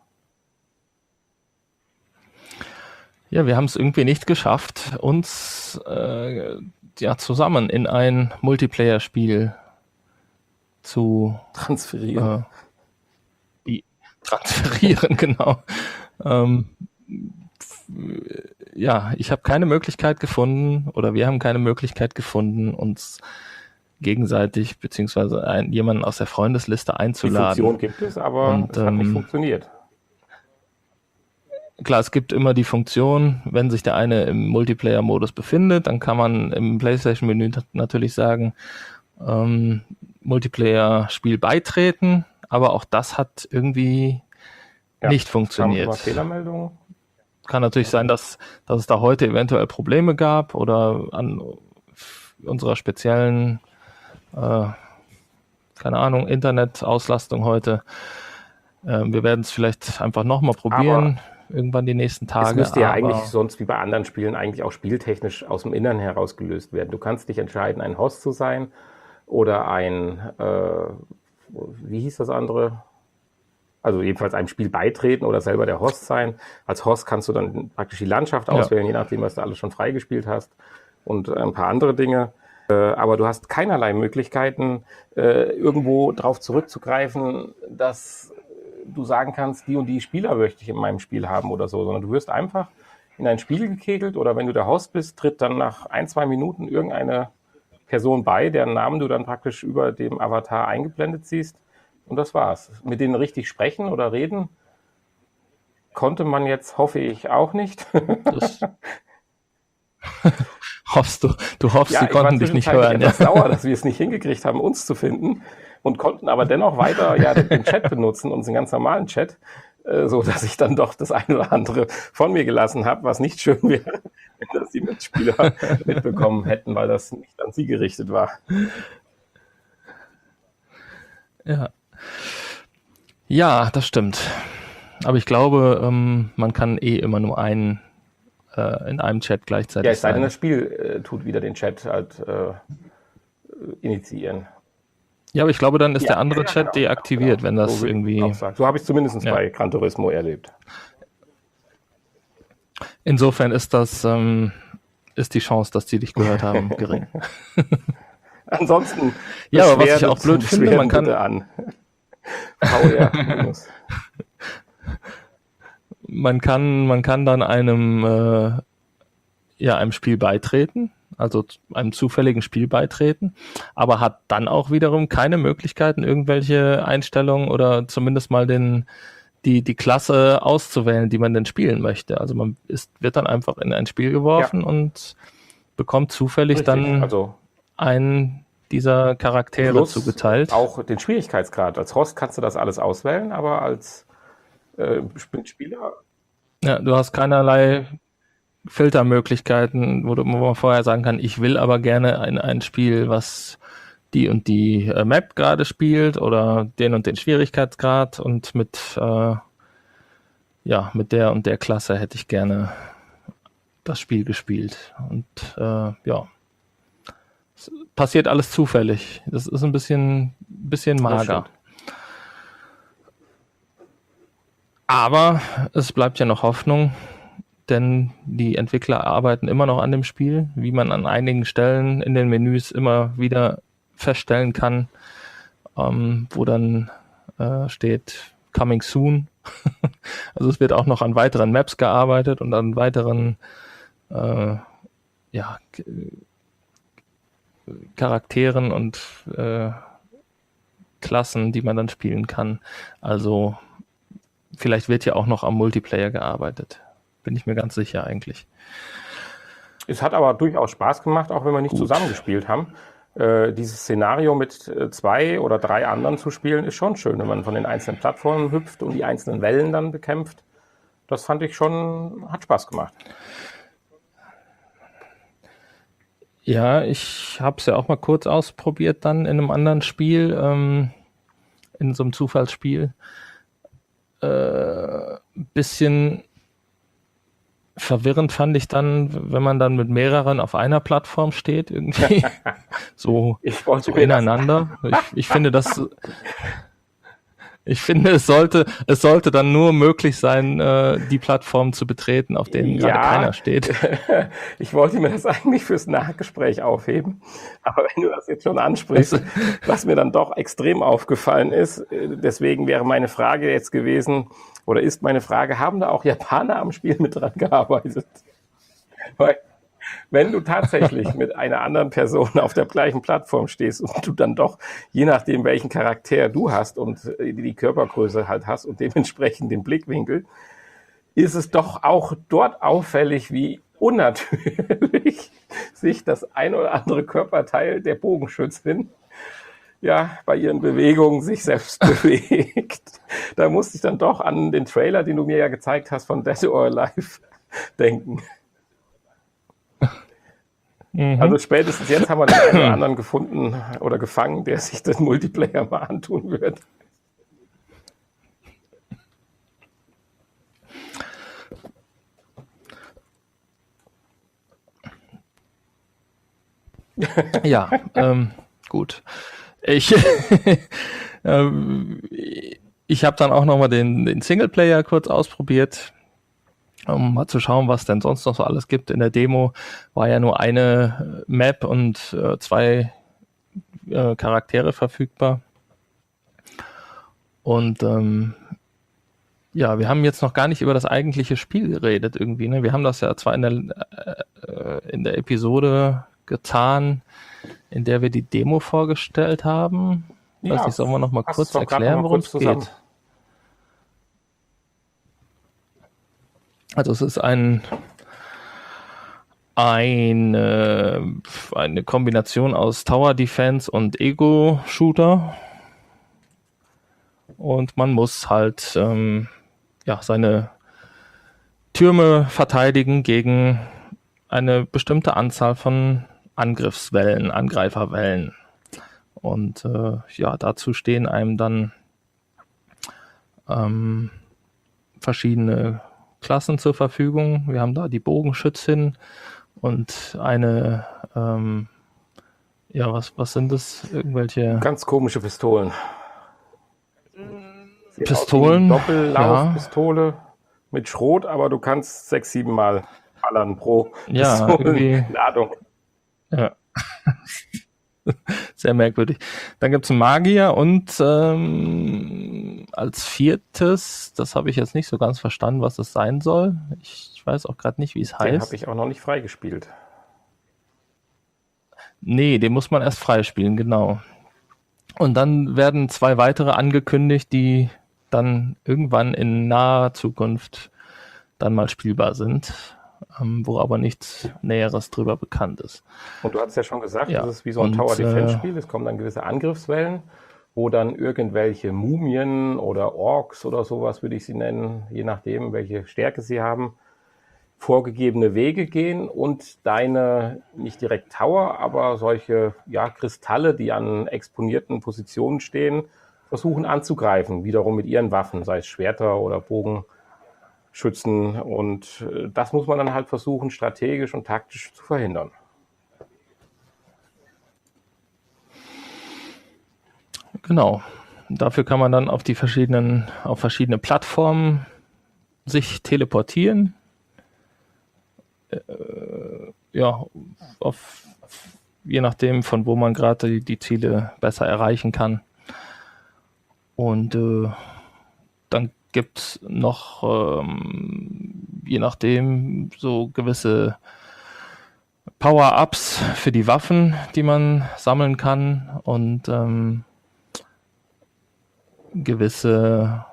Ja, wir haben es irgendwie nicht geschafft, uns äh, ja, zusammen in ein Multiplayer-Spiel zu Transferieren. äh, die- transferieren, genau. Ähm, f- ja, ich habe keine Möglichkeit gefunden oder wir haben keine Möglichkeit gefunden, uns gegenseitig beziehungsweise ein, jemanden aus der Freundesliste Die einzuladen. Funktion gibt es, aber Und es hat nicht ähm, funktioniert. klar, es gibt immer die Funktion, wenn sich der eine im Multiplayer-Modus befindet, dann kann man im PlayStation-Menü natürlich sagen, ähm, Multiplayer-Spiel beitreten, aber auch das hat irgendwie Ja, nicht es kamen immer funktioniert. Fehlermeldungen. Kann natürlich sein, dass, dass es da heute eventuell Probleme gab oder an unserer speziellen, äh, keine Ahnung, Internetauslastung heute. Ähm, wir werden es vielleicht einfach nochmal probieren, irgendwann die nächsten Es Tage. müsste ja aber eigentlich sonst wie bei anderen Spielen eigentlich auch spieltechnisch aus dem Innern heraus gelöst werden. Du kannst dich entscheiden, ein Host zu sein oder ein, äh, wie hieß das andere? Also jedenfalls einem Spiel beitreten oder selber der Host sein. Als Host kannst du dann praktisch die Landschaft Ja. auswählen, je nachdem, was du alles schon freigespielt hast und ein paar andere Dinge. Äh, aber du hast keinerlei Möglichkeiten, äh, irgendwo drauf zurückzugreifen, dass du sagen kannst, die und die Spieler möchte ich in meinem Spiel haben oder so, sondern du wirst einfach in ein Spiel gekegelt oder wenn du der Host bist, tritt dann nach ein, zwei Minuten irgendeine Person bei, deren Namen du dann praktisch über dem Avatar eingeblendet siehst. Und das war's. Mit denen richtig sprechen oder reden konnte man jetzt, hoffe ich, auch nicht. Das hoffst du, du hoffst, Ja, sie ich war konnten dich nicht zwischenzeitlich hören. Ja. etwas sauer, dass wir es nicht hingekriegt haben, uns zu finden und konnten aber dennoch weiter ja, den Chat benutzen, unseren ganz normalen Chat, äh, so dass ich dann doch das eine oder andere von mir gelassen habe, was nicht schön wäre, wenn das die Mitspieler mitbekommen hätten, weil das nicht an sie gerichtet war. Ja. Ja, das stimmt. Aber ich glaube, ähm, man kann eh immer nur einen äh, in einem Chat gleichzeitig Ja, es sei denn, sein. das Spiel äh, tut wieder den Chat halt äh, initiieren. Ja, aber ich glaube, dann ist Ja, der andere ja, Chat genau, deaktiviert, genau. wenn das So würde ich irgendwie. auch sagen. So habe ich es zumindest Ja. bei Gran Turismo erlebt. Insofern ist das ähm, ist die Chance, dass die dich gehört haben, gering. Ansonsten Ja, aber was ich Beschwerde- auch blöd finde, Beschwerden man kann- bitte an V R minus. Man kann, man kann dann einem, äh, ja, einem Spiel beitreten, also z- einem zufälligen Spiel beitreten, aber hat dann auch wiederum keine Möglichkeiten, irgendwelche Einstellungen oder zumindest mal den, die, die Klasse auszuwählen, die man denn spielen möchte. Also man ist, wird dann einfach in ein Spiel geworfen und bekommt zufällig Richtig, dann also einen dieser Charaktere plus zugeteilt. auch den Schwierigkeitsgrad. Als Host kannst du das alles auswählen, aber als äh, Spieler Ja, du hast keinerlei Filtermöglichkeiten, wo, du, wo man vorher sagen kann, ich will aber gerne ein, ein Spiel, was die und die äh, Map gerade spielt oder den und den Schwierigkeitsgrad und mit, äh, ja, mit der und der Klasse hätte ich gerne das Spiel gespielt. Und äh, ja, es passiert alles zufällig. Das ist ein bisschen, bisschen mager. stimmt. Aber es bleibt ja noch Hoffnung, denn die Entwickler arbeiten immer noch an dem Spiel, wie man an einigen Stellen in den Menüs immer wieder feststellen kann, ähm, wo dann äh, steht Coming Soon. Also es wird auch noch an weiteren Maps gearbeitet und an weiteren äh, ja, K- Charakteren und äh, Klassen, die man dann spielen kann. Also vielleicht wird ja auch noch am Multiplayer gearbeitet. Bin ich mir ganz sicher eigentlich. Es hat aber durchaus Spaß gemacht, auch wenn wir nicht Gut. zusammengespielt haben. Äh, dieses Szenario mit äh, zwei oder drei anderen zu spielen, ist schon schön, wenn man von den einzelnen Plattformen hüpft und die einzelnen Wellen dann bekämpft. Das fand ich schon, hat Spaß gemacht. Ja, ich habe es ja auch mal kurz ausprobiert dann in einem anderen Spiel. Ähm, in so einem Zufallsspiel. Äh, bisschen verwirrend fand ich dann, wenn man dann mit mehreren auf einer Plattform steht, irgendwie so, Ich wollte so mir das ineinander. Ich, ich finde das, ich finde, es sollte, es sollte dann nur möglich sein, äh, die Plattform zu betreten, auf denen gerade Ja, keiner steht. ich wollte mir das eigentlich fürs Nachgespräch aufheben, aber wenn du das jetzt schon ansprichst, was mir dann doch extrem aufgefallen ist, äh, deswegen wäre meine Frage jetzt gewesen, oder ist meine Frage, haben da auch Japaner am Spiel mit dran gearbeitet? Weil, wenn du tatsächlich mit einer anderen Person auf der gleichen Plattform stehst und du dann doch, je nachdem welchen Charakter du hast und äh, die Körpergröße halt hast und dementsprechend den Blickwinkel, ist es doch auch dort auffällig, wie unnatürlich sich das ein oder andere Körperteil der Bogenschützin ja bei ihren Bewegungen sich selbst bewegt. Da musste ich dann doch an den Trailer, den du mir ja gezeigt hast von Dead or Alive, denken. Also spätestens jetzt haben wir den einen oder anderen gefunden oder gefangen, der sich den Multiplayer mal antun wird. Ja, ähm, gut. Ich, ähm, ich habe dann auch nochmal den, den Singleplayer kurz ausprobiert, um mal zu schauen, was denn sonst noch so alles gibt. In der Demo war ja nur eine Map und äh, zwei äh, Charaktere verfügbar. Und ähm, ja, wir haben jetzt noch gar nicht über das eigentliche Spiel geredet irgendwie. Ne? Wir haben das ja zwar in der, äh, in der Episode getan, in der wir die Demo vorgestellt haben. Ja, Weiß nicht, sollen wir noch mal fass kurz es doch grad erklären, noch mal worum kurz es zusammen. geht? Also es ist ein eine, eine Kombination aus Tower Defense und Ego-Shooter. Und man muss halt ähm, ja, seine Türme verteidigen gegen eine bestimmte Anzahl von Angriffswellen, Angreiferwellen. Und äh, ja, dazu stehen einem dann ähm, verschiedene Klassen zur Verfügung. Wir haben da die Bogenschützin und eine, ähm, ja, was, was sind das? Irgendwelche Ganz komische Pistolen. Sieht Pistolen? aus wie eine Doppellaufpistole mit Schrot, aber du kannst sechs, sieben Mal ballern pro Ja, irgendwie, Pistolenladung. ja. Sehr merkwürdig. Dann gibt es einen Magier und ähm, als viertes, das habe ich jetzt nicht so ganz verstanden, was es sein soll. Ich weiß auch gerade nicht, wie es Den heißt. habe ich auch noch nicht freigespielt. Nee, den muss man erst freispielen, genau. Und dann werden zwei weitere angekündigt, die dann irgendwann in naher Zukunft dann mal spielbar sind, ähm, wo aber nichts Näheres drüber bekannt ist. Und du hast ja schon gesagt, Ja, das ist wie so ein und, Tower-Defense-Spiel. Es kommen dann gewisse Angriffswellen, wo dann irgendwelche Mumien oder Orks oder sowas, würde ich sie nennen, je nachdem, welche Stärke sie haben, vorgegebene Wege gehen und deine, nicht direkt Tower, aber solche ja, Kristalle, die an exponierten Positionen stehen, versuchen anzugreifen, wiederum mit ihren Waffen, sei es Schwerter oder Bogenschützen. Und äh, das muss man dann halt versuchen, strategisch und taktisch zu verhindern. Genau. Dafür kann man dann auf die verschiedenen, auf verschiedene Plattformen sich teleportieren. Äh, ja, auf, je nachdem, von wo man gerade die, die Ziele besser erreichen kann. Und äh, dann gibt es noch, ähm, je nachdem, so gewisse Power-Ups für die Waffen, die man sammeln kann und ähm, gewisse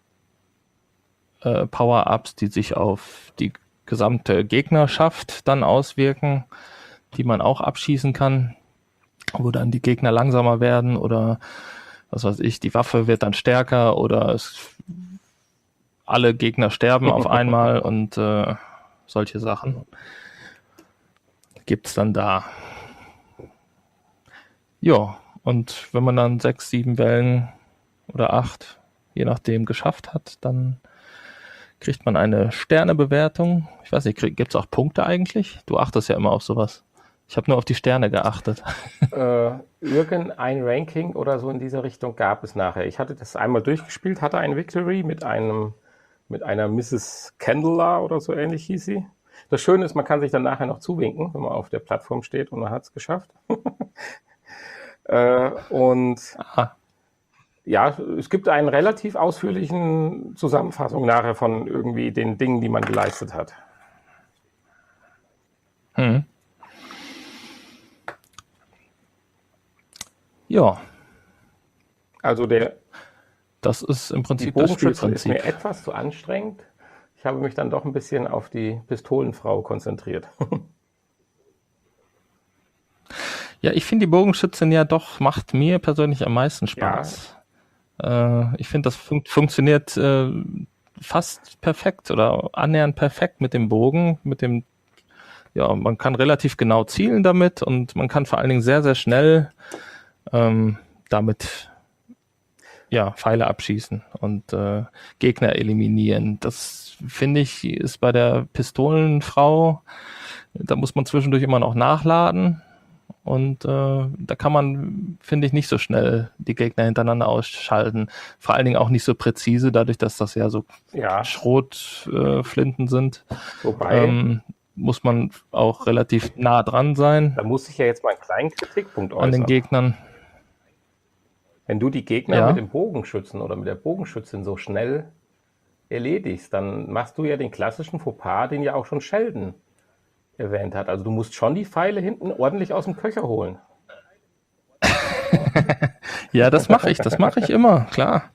äh, Power-Ups, die sich auf die gesamte Gegnerschaft dann auswirken, die man auch abschießen kann, wo dann die Gegner langsamer werden oder was weiß ich, die Waffe wird dann stärker oder es, alle Gegner sterben auf einmal und äh, solche Sachen gibt's dann da. Ja, und wenn man dann sechs, sieben Wellen oder acht, je nachdem, geschafft hat, dann kriegt man eine Sternebewertung. Ich weiß nicht, gibt es auch Punkte eigentlich? Du achtest ja immer auf sowas. Ich habe nur auf die Sterne geachtet. Äh, irgendein Ranking oder so in dieser Richtung gab es nachher. Ich hatte das einmal durchgespielt, hatte ein Victory mit einem mit einer Misses Candela oder so ähnlich hieß sie. Das Schöne ist, man kann sich dann nachher noch zuwinken, wenn man auf der Plattform steht und man hat es geschafft. äh, und Aha. ja, es gibt einen relativ ausführlichen Zusammenfassung nachher von irgendwie den Dingen, die man geleistet hat. Hm. Ja. Also der Das ist im die Prinzip das Bogenschütze ist mir Spielprinzip. etwas zu anstrengend. Ich habe mich dann doch ein bisschen auf die Pistolenfrau konzentriert. Ja, ich finde die Bogenschützin ja doch, macht mir persönlich am meisten Ja, Spaß. Äh, ich finde, das fun funktioniert äh, fast perfekt oder annähernd perfekt mit dem Bogen, mit dem, ja, man kann relativ genau zielen damit und man kann vor allen Dingen sehr, sehr schnell ähm, damit ja, Pfeile abschießen und äh, Gegner eliminieren. Das finde ich ist bei der Pistolenfrau, da muss man zwischendurch immer noch nachladen und äh, da kann man, finde ich, nicht so schnell die Gegner hintereinander ausschalten. Vor allen Dingen auch nicht so präzise, dadurch, dass das ja so ja. Schrotflinten äh, Flinten sind, Wobei, ähm, muss man auch relativ nah dran sein da muss ich ja jetzt mal einen kleinen Kritikpunkt an den äußern. Gegnern. Wenn du die Gegner mit Ja, dem Bogenschützen oder mit der Bogenschützin so schnell erledigst, dann machst du ja den klassischen Fauxpas, den ja auch schon Sheldon erwähnt hat. Also du musst schon die Pfeile hinten ordentlich aus dem Köcher holen. ja, das mache ich, das mache ich immer, klar.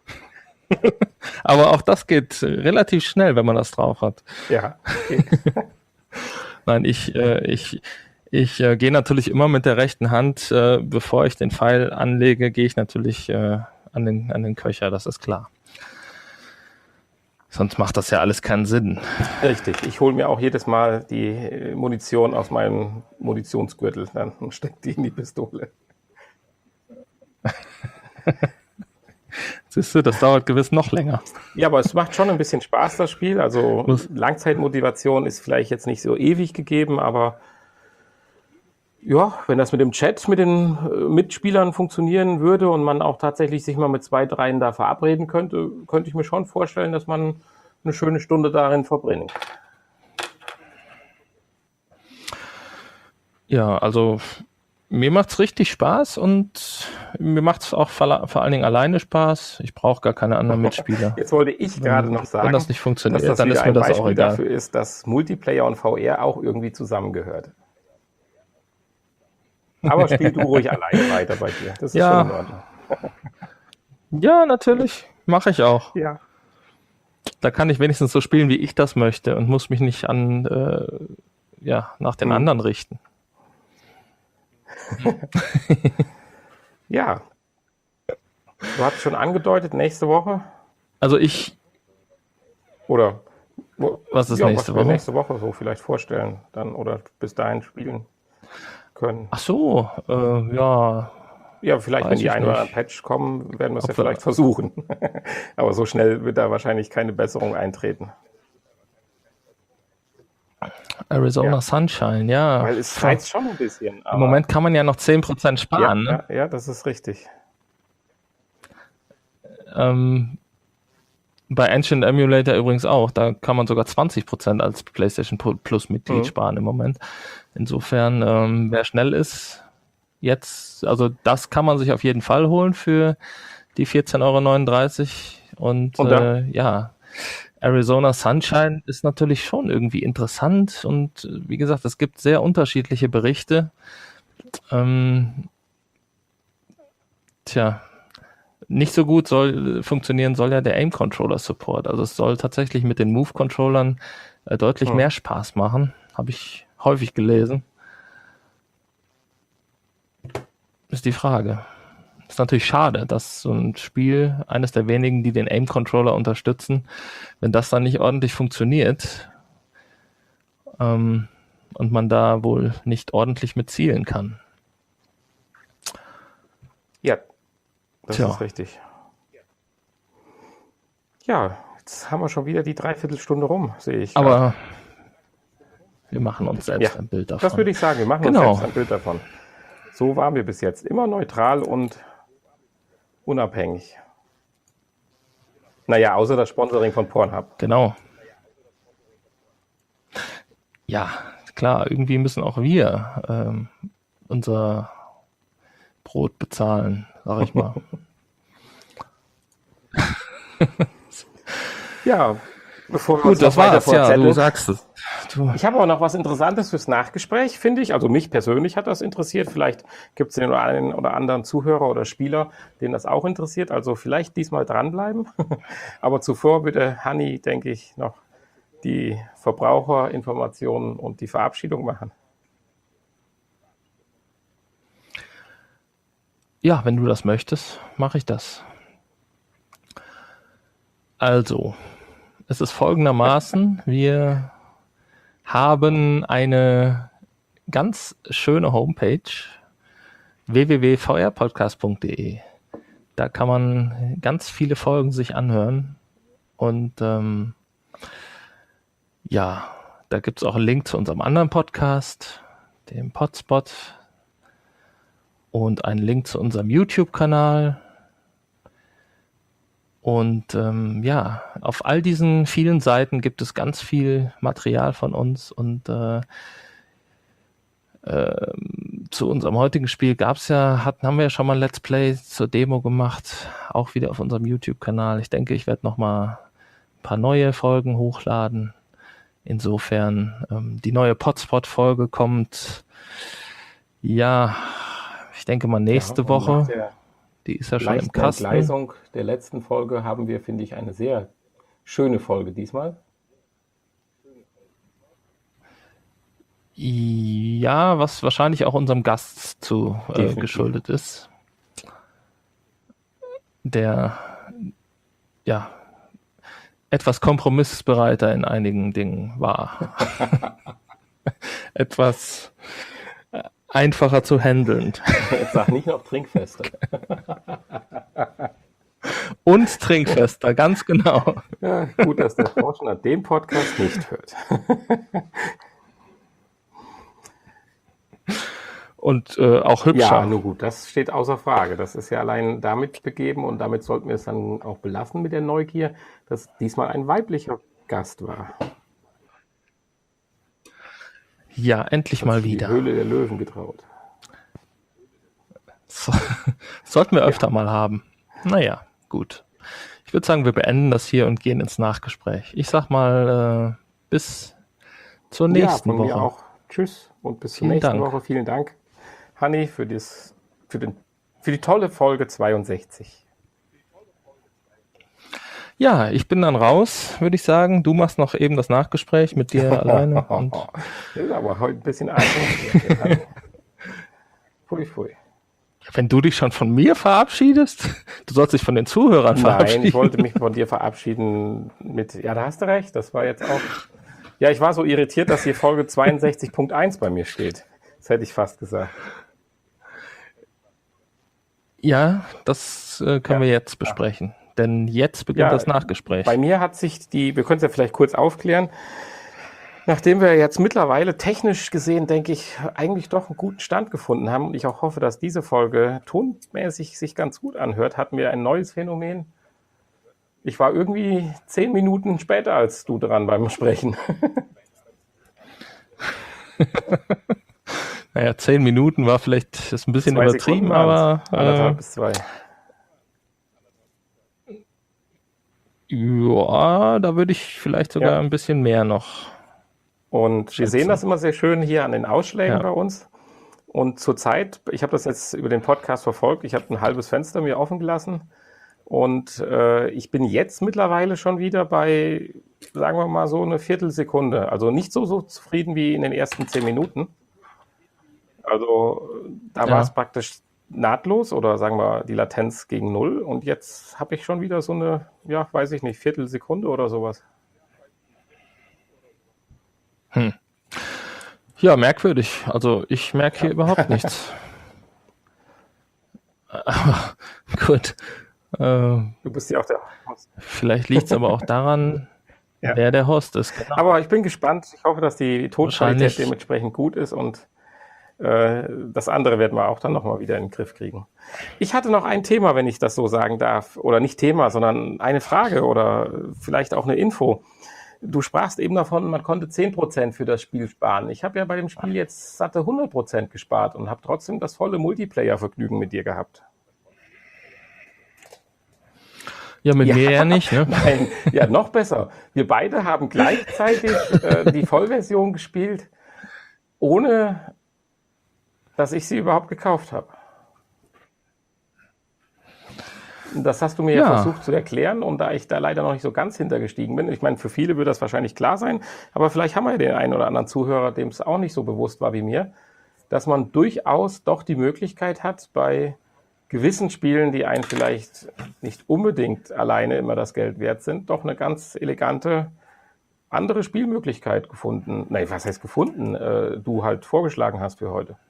Aber auch das geht relativ schnell, wenn man das drauf hat. Ja, okay. Nein, ich, äh, ich, ich äh, gehe natürlich immer mit der rechten Hand, äh, bevor ich den Pfeil anlege, gehe ich natürlich äh, an den, an den Köcher, das ist klar. Sonst macht das ja alles keinen Sinn. Richtig. Ich hole mir auch jedes Mal die äh, Munition aus meinem Munitionsgürtel dann und stecke die in die Pistole. Siehst du, das dauert gewiss noch länger. Ja, aber es macht schon ein bisschen Spaß, das Spiel. Also Muss, Langzeitmotivation ist vielleicht jetzt nicht so ewig gegeben, aber ja, wenn das mit dem Chat mit den äh, Mitspielern funktionieren würde und man auch tatsächlich sich mal mit zwei, dreien da verabreden könnte, könnte ich mir schon vorstellen, dass man eine schöne Stunde darin verbringt. ja, also mir macht's richtig Spaß und mir macht's auch vor, vor allen Dingen alleine Spaß. Ich brauche gar keine anderen Mitspieler. Jetzt wollte ich gerade Wenn, noch wenn sagen, das nicht dass funktioniert, das dann wieder ist mir ein das auch Beispiel egal. dafür ist, dass Multiplayer und V R auch irgendwie zusammengehört. Aber spiel du ruhig alleine weiter bei dir. Das ist schon in Ja, Ordnung. ja, natürlich. Mache ich auch. Ja. Da kann ich wenigstens so spielen, wie ich das möchte und muss mich nicht an, äh, ja, nach den Hm. anderen richten. Ja. Du hast schon angedeutet, nächste Woche? Also ich, Oder wo- was ist ja, nächste was wir Woche? nächste Woche so vielleicht vorstellen dann oder bis dahin spielen können. Ach so, äh, ja, Ja, vielleicht, wenn weiß die ich ein oder anderen nicht. Patch kommen, werden wir es ja Ob wir, vielleicht versuchen. Aber so schnell wird da wahrscheinlich keine Besserung eintreten. Arizona Ja, Sunshine, ja. weil es Puh. reizt schon ein bisschen, Im aber Moment kann man ja noch zehn Prozent ja, sparen, ne? ja, ja, das ist richtig. Ähm, bei Ancient Emulator übrigens auch. Da kann man sogar zwanzig Prozent als PlayStation Plus Mitglied Mhm. sparen im Moment. Insofern, ähm, wer schnell ist, jetzt, also das kann man sich auf jeden Fall holen für die vierzehn Euro neununddreißig. Und, Und dann, äh, ja, Arizona Sunshine ist natürlich schon irgendwie interessant. Und äh, wie gesagt, es gibt sehr unterschiedliche Berichte. Ähm, tja, nicht so gut soll funktionieren soll ja der Aim-Controller-Support. Also es soll tatsächlich mit den Move-Controllern äh, deutlich hm. mehr Spaß machen. Habe ich häufig gelesen. Ist die Frage. Ist natürlich schade, dass so ein Spiel, eines der wenigen, die den Aim-Controller unterstützen, wenn das dann nicht ordentlich funktioniert ähm, und man da wohl nicht ordentlich mit zielen kann. Ja, das Tja. ist richtig. Ja, jetzt haben wir schon wieder die Dreiviertelstunde rum, sehe ich. Aber wir machen uns selbst Ja, ein Bild davon. das würde ich sagen, wir machen Genau. uns selbst ein Bild davon. So waren wir bis jetzt. Immer neutral und unabhängig. Naja, außer das Sponsoring von Pornhub. Genau. Ja, klar, irgendwie müssen auch wir ähm, unser Brot bezahlen, sag ich mal. Ja, bevor wir Gut, uns noch das weiter war's, ja, verzetteln. du sagst es. Du, Ich habe auch noch was Interessantes fürs Nachgespräch, finde ich. Also mich persönlich hat das interessiert. Vielleicht gibt es den oder einen oder anderen Zuhörer oder Spieler, den das auch interessiert. Also vielleicht diesmal dranbleiben. Aber zuvor bitte Hanni, denke ich, noch die Verbraucherinformationen und die Verabschiedung machen. ja, wenn du das möchtest, mache ich das. Also, es ist folgendermaßen, wir haben eine ganz schöne Homepage, w w w punkt v r podcast punkt d e. Da kann man ganz viele Folgen sich anhören und ähm, ja, da gibt es auch einen Link zu unserem anderen Podcast, dem Podspot, und einen Link zu unserem YouTube-Kanal. Und ähm, ja, auf all diesen vielen Seiten gibt es ganz viel Material von uns und äh, äh, zu unserem heutigen Spiel gab's ja, hatten, haben wir ja schon mal ein Let's Play zur Demo gemacht, auch wieder auf unserem YouTube-Kanal. Ich denke, ich werde noch mal ein paar neue Folgen hochladen. Insofern, ähm, die neue Podspot-Folge kommt, ja, ich denke mal nächste Ja, und Woche. nach der Die ist ja schon im leichten Kasten. Entgleisung der letzten Folge haben wir, finde ich, eine sehr schöne Folge diesmal. Ja, was wahrscheinlich auch unserem Gast zu äh, Definitiv. geschuldet ist. Der ja etwas kompromissbereiter in einigen Dingen war. Etwas äh, einfacher zu handeln. Jetzt sag nicht noch Trinkfeste. Und trinkfester, ganz genau. Ja, gut, dass der Forschner den Podcast nicht hört. Und äh, auch hübscher. Ja, nur gut, das steht außer Frage. Das ist ja allein damit begeben und damit sollten wir es dann auch belassen mit der Neugier, dass diesmal ein weiblicher Gast war. Ja, endlich mal Die wieder. Höhle der Löwen getraut. So, sollten wir öfter mal haben. Naja, gut. Ich würde sagen, wir beenden das hier und gehen ins Nachgespräch. Ich sag mal, äh, bis zur nächsten ja, von Woche. mir auch. Tschüss und bis zur Vielen nächsten Dank. Woche. Vielen Dank, Hanni, für, das, für, den, für die tolle Folge zweiundsechzig. Ja, ich bin dann raus, würde ich sagen. Du machst noch eben das Nachgespräch mit dir alleine. Und Das ist aber heute ein bisschen einfach. Pfui, pfui. wenn du dich schon von mir verabschiedest, du sollst dich von den Zuhörern verabschieden. Nein, ich wollte mich von dir verabschieden mit, ja, da hast du recht, das war jetzt auch, ja, ich war so irritiert, dass hier Folge zweiundsechzig Punkt eins bei mir steht. Das hätte ich fast gesagt. Ja, das äh, können Ja. wir jetzt besprechen. Denn jetzt beginnt Ja, das Nachgespräch. Bei mir hat sich die, wir können es ja vielleicht kurz aufklären, nachdem wir jetzt mittlerweile technisch gesehen, denke ich, eigentlich doch einen guten Stand gefunden haben und ich auch hoffe, dass diese Folge tonmäßig sich ganz gut anhört, hatten wir ein neues Phänomen. Ich war irgendwie zehn Minuten später als du dran beim Sprechen. Naja, zehn Minuten war vielleicht ist ein bisschen Zwei übertrieben, Sekunden aber waren's. Anderthalb äh, bis zwei. ja, da würde ich vielleicht sogar Ja. ein bisschen mehr noch. Und wir sehen Schätzen. das immer sehr schön hier an den Ausschlägen Ja. bei uns. Und zurzeit, ich habe das jetzt über den Podcast verfolgt, ich habe ein halbes Fenster mir offen gelassen. Und äh, ich bin jetzt mittlerweile schon wieder bei, sagen wir mal, so eine Viertelsekunde. Also nicht so, so zufrieden wie in den ersten zehn Minuten. Also da Ja. war es praktisch nahtlos oder sagen wir die Latenz gegen Null. Und jetzt habe ich schon wieder so eine, ja, weiß ich nicht, Viertelsekunde oder sowas. Ja, merkwürdig. Also ich merke hier überhaupt nichts. Aber gut. Äh, Du bist ja auch der Host. vielleicht liegt es aber auch daran, Ja. wer der Host ist. Genau. Aber ich bin gespannt. Ich hoffe, dass die Tonqualität Wahrscheinlich. dementsprechend gut ist und äh, das andere werden wir auch dann nochmal wieder in den Griff kriegen. Ich hatte noch ein Thema, wenn ich das so sagen darf. Oder nicht Thema, sondern eine Frage oder vielleicht auch eine Info. Du sprachst eben davon, man konnte zehn Prozent für das Spiel sparen. Ich habe ja bei dem Spiel jetzt satte hundert Prozent gespart und habe trotzdem das volle Multiplayer-Vergnügen mit dir gehabt. Ja, mit Ja. mir ja nicht, ne? Nein, ja, noch besser. Wir beide haben gleichzeitig äh, die Vollversion gespielt, ohne dass ich sie überhaupt gekauft habe. Das hast du mir ja. Ja. versucht zu erklären und da ich da leider noch nicht so ganz hintergestiegen bin, ich meine, für viele wird das wahrscheinlich klar sein, aber vielleicht haben wir ja den einen oder anderen Zuhörer, dem es auch nicht so bewusst war wie mir, dass man durchaus doch die Möglichkeit hat, bei gewissen Spielen, die einen vielleicht nicht unbedingt alleine immer das Geld wert sind, doch eine ganz elegante andere Spielmöglichkeit gefunden. Nein, was heißt gefunden? Äh, du halt vorgeschlagen hast für heute.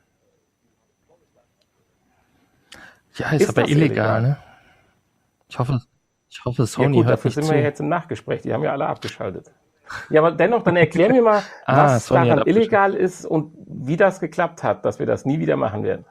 Ja, ist, Ist aber das illegal, illegal? ne? Ich hoffe, ich hoffe, Ja Sony gut, hört dafür nicht sind zu. wir ja jetzt im Nachgespräch. Die haben ja alle abgeschaltet. Ja, aber dennoch, dann erklär mir mal, Ah, was Sony hat daran abgeschaltet. illegal ist und wie das geklappt hat, dass wir das nie wieder machen werden.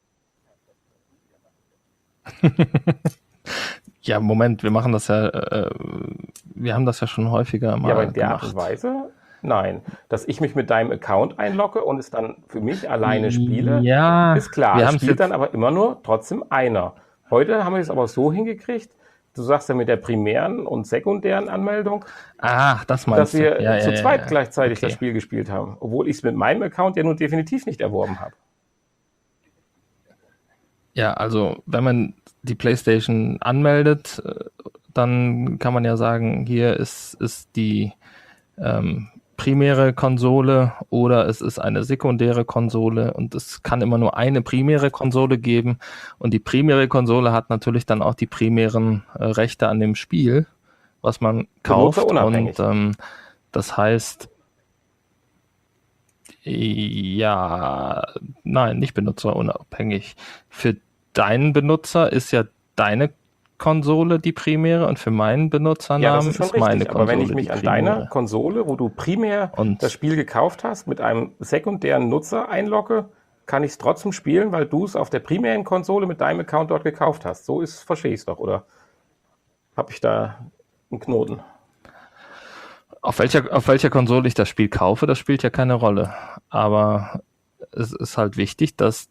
Ja, Moment, wir machen das ja, äh, wir haben das ja schon häufiger mal Ja, aber in der gemacht. Art und Weise? Nein. Dass ich mich mit deinem Account einlogge und es dann für mich alleine spiele, Ja, ist klar. wir Es haben's spielt jetzt- dann aber immer nur trotzdem einer. Heute haben wir es aber so hingekriegt, du sagst ja mit der primären und sekundären Anmeldung, Ah, das dass meinst wir du. Ja, zu ja, ja, zweit ja. gleichzeitig Okay. das Spiel gespielt haben, obwohl ich es mit meinem Account ja nun definitiv nicht erworben habe. Ja, also wenn man die PlayStation anmeldet, äh, dann kann man ja sagen, hier ist, ist die ähm, primäre Konsole oder es ist eine sekundäre Konsole und es kann immer nur eine primäre Konsole geben und die primäre Konsole hat natürlich dann auch die primären äh, Rechte an dem Spiel, was man kauft und Benutzerunabhängig. ähm, das heißt, ja, nein, nicht benutzerunabhängig. Für deinen Benutzer ist ja deine Konsole die primäre und für meinen Ja, Benutzernamen das ist schon ist meine richtig. Aber wenn Konsole ich mich die an deiner primäre. Konsole, wo du primär Und- das Spiel gekauft hast, mit einem sekundären Nutzer einlogge, kann ich es trotzdem spielen, weil du es auf der primären Konsole mit deinem Account dort gekauft hast. So ist, verstehe ich es doch, oder habe ich da einen Knoten? Auf welcher, auf welcher Konsole ich das Spiel kaufe, das spielt ja keine Rolle. Aber es ist halt wichtig, dass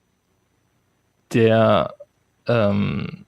der ähm,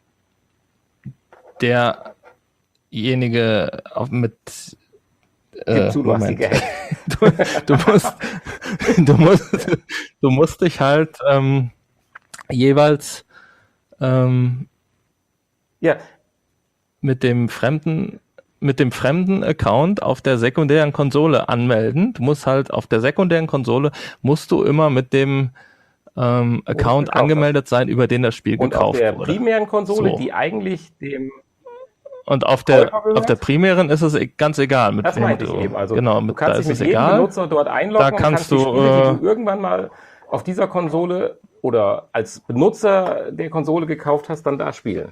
derjenige auf, mit äh, Gib zu, du hast die Moment. gehackt. du, du musst du musst du musst dich halt ähm, jeweils ähm, Ja, mit dem fremden mit dem fremden Account auf der sekundären Konsole anmelden. Du musst halt auf der sekundären Konsole musst du immer mit dem ähm, Account gekauft angemeldet sein, über den das Spiel und auf gekauft der wurde. primären Konsole, So. die eigentlich dem, Und auf der Käufer gehört? auf der primären ist es e- ganz egal, mit das wem meinte du. ich eben. Also genau, du mit, kannst da dich ist mit es jedem egal. Benutzer dort einloggen Da und kannst kannst die du, Spiele, die äh, du irgendwann mal auf dieser Konsole oder als Benutzer der Konsole gekauft hast, dann da spielen.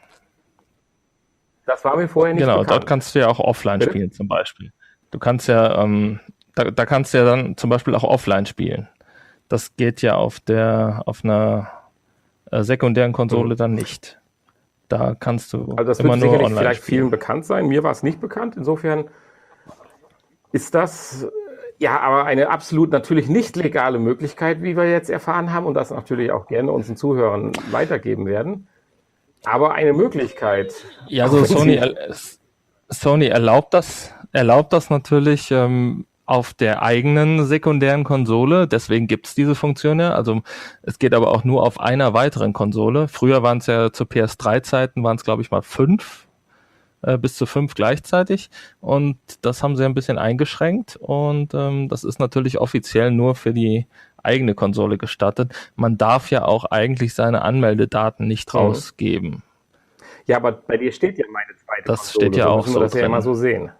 Das war mir vorher nicht Genau, bekannt. dort kannst du ja auch offline Bitte? spielen zum Beispiel. Du kannst ja, ähm, da, da kannst du ja dann zum Beispiel auch offline spielen. Das geht ja auf der, auf einer äh, sekundären Konsole dann nicht. Da kannst du Mhm. Also das immer wird nur sicherlich online vielleicht spielen. vielen bekannt sein. Mir war es nicht bekannt. Insofern ist das äh, ja aber eine absolut natürlich nicht legale Möglichkeit, wie wir jetzt erfahren haben und das natürlich auch gerne unseren Zuhörern weitergeben werden. Aber eine Möglichkeit. Ja, Auch also wenn Sony, sie- er- Sony erlaubt das, erlaubt das natürlich ähm, auf der eigenen sekundären Konsole. Deswegen gibt's diese Funktion ja. Also es geht aber auch nur auf einer weiteren Konsole. Früher waren es ja zu P S drei Zeiten, waren es glaube ich mal fünf, äh, bis zu fünf gleichzeitig. Und das haben sie ein bisschen eingeschränkt. Und ähm, das ist natürlich offiziell nur für die eigene Konsole gestattet. Man darf ja auch eigentlich seine Anmeldedaten nicht Mhm. rausgeben. Ja, aber bei dir steht ja meine zweite Das Konsole. steht ja so auch müssen wir so das ja drin. immer so sehen.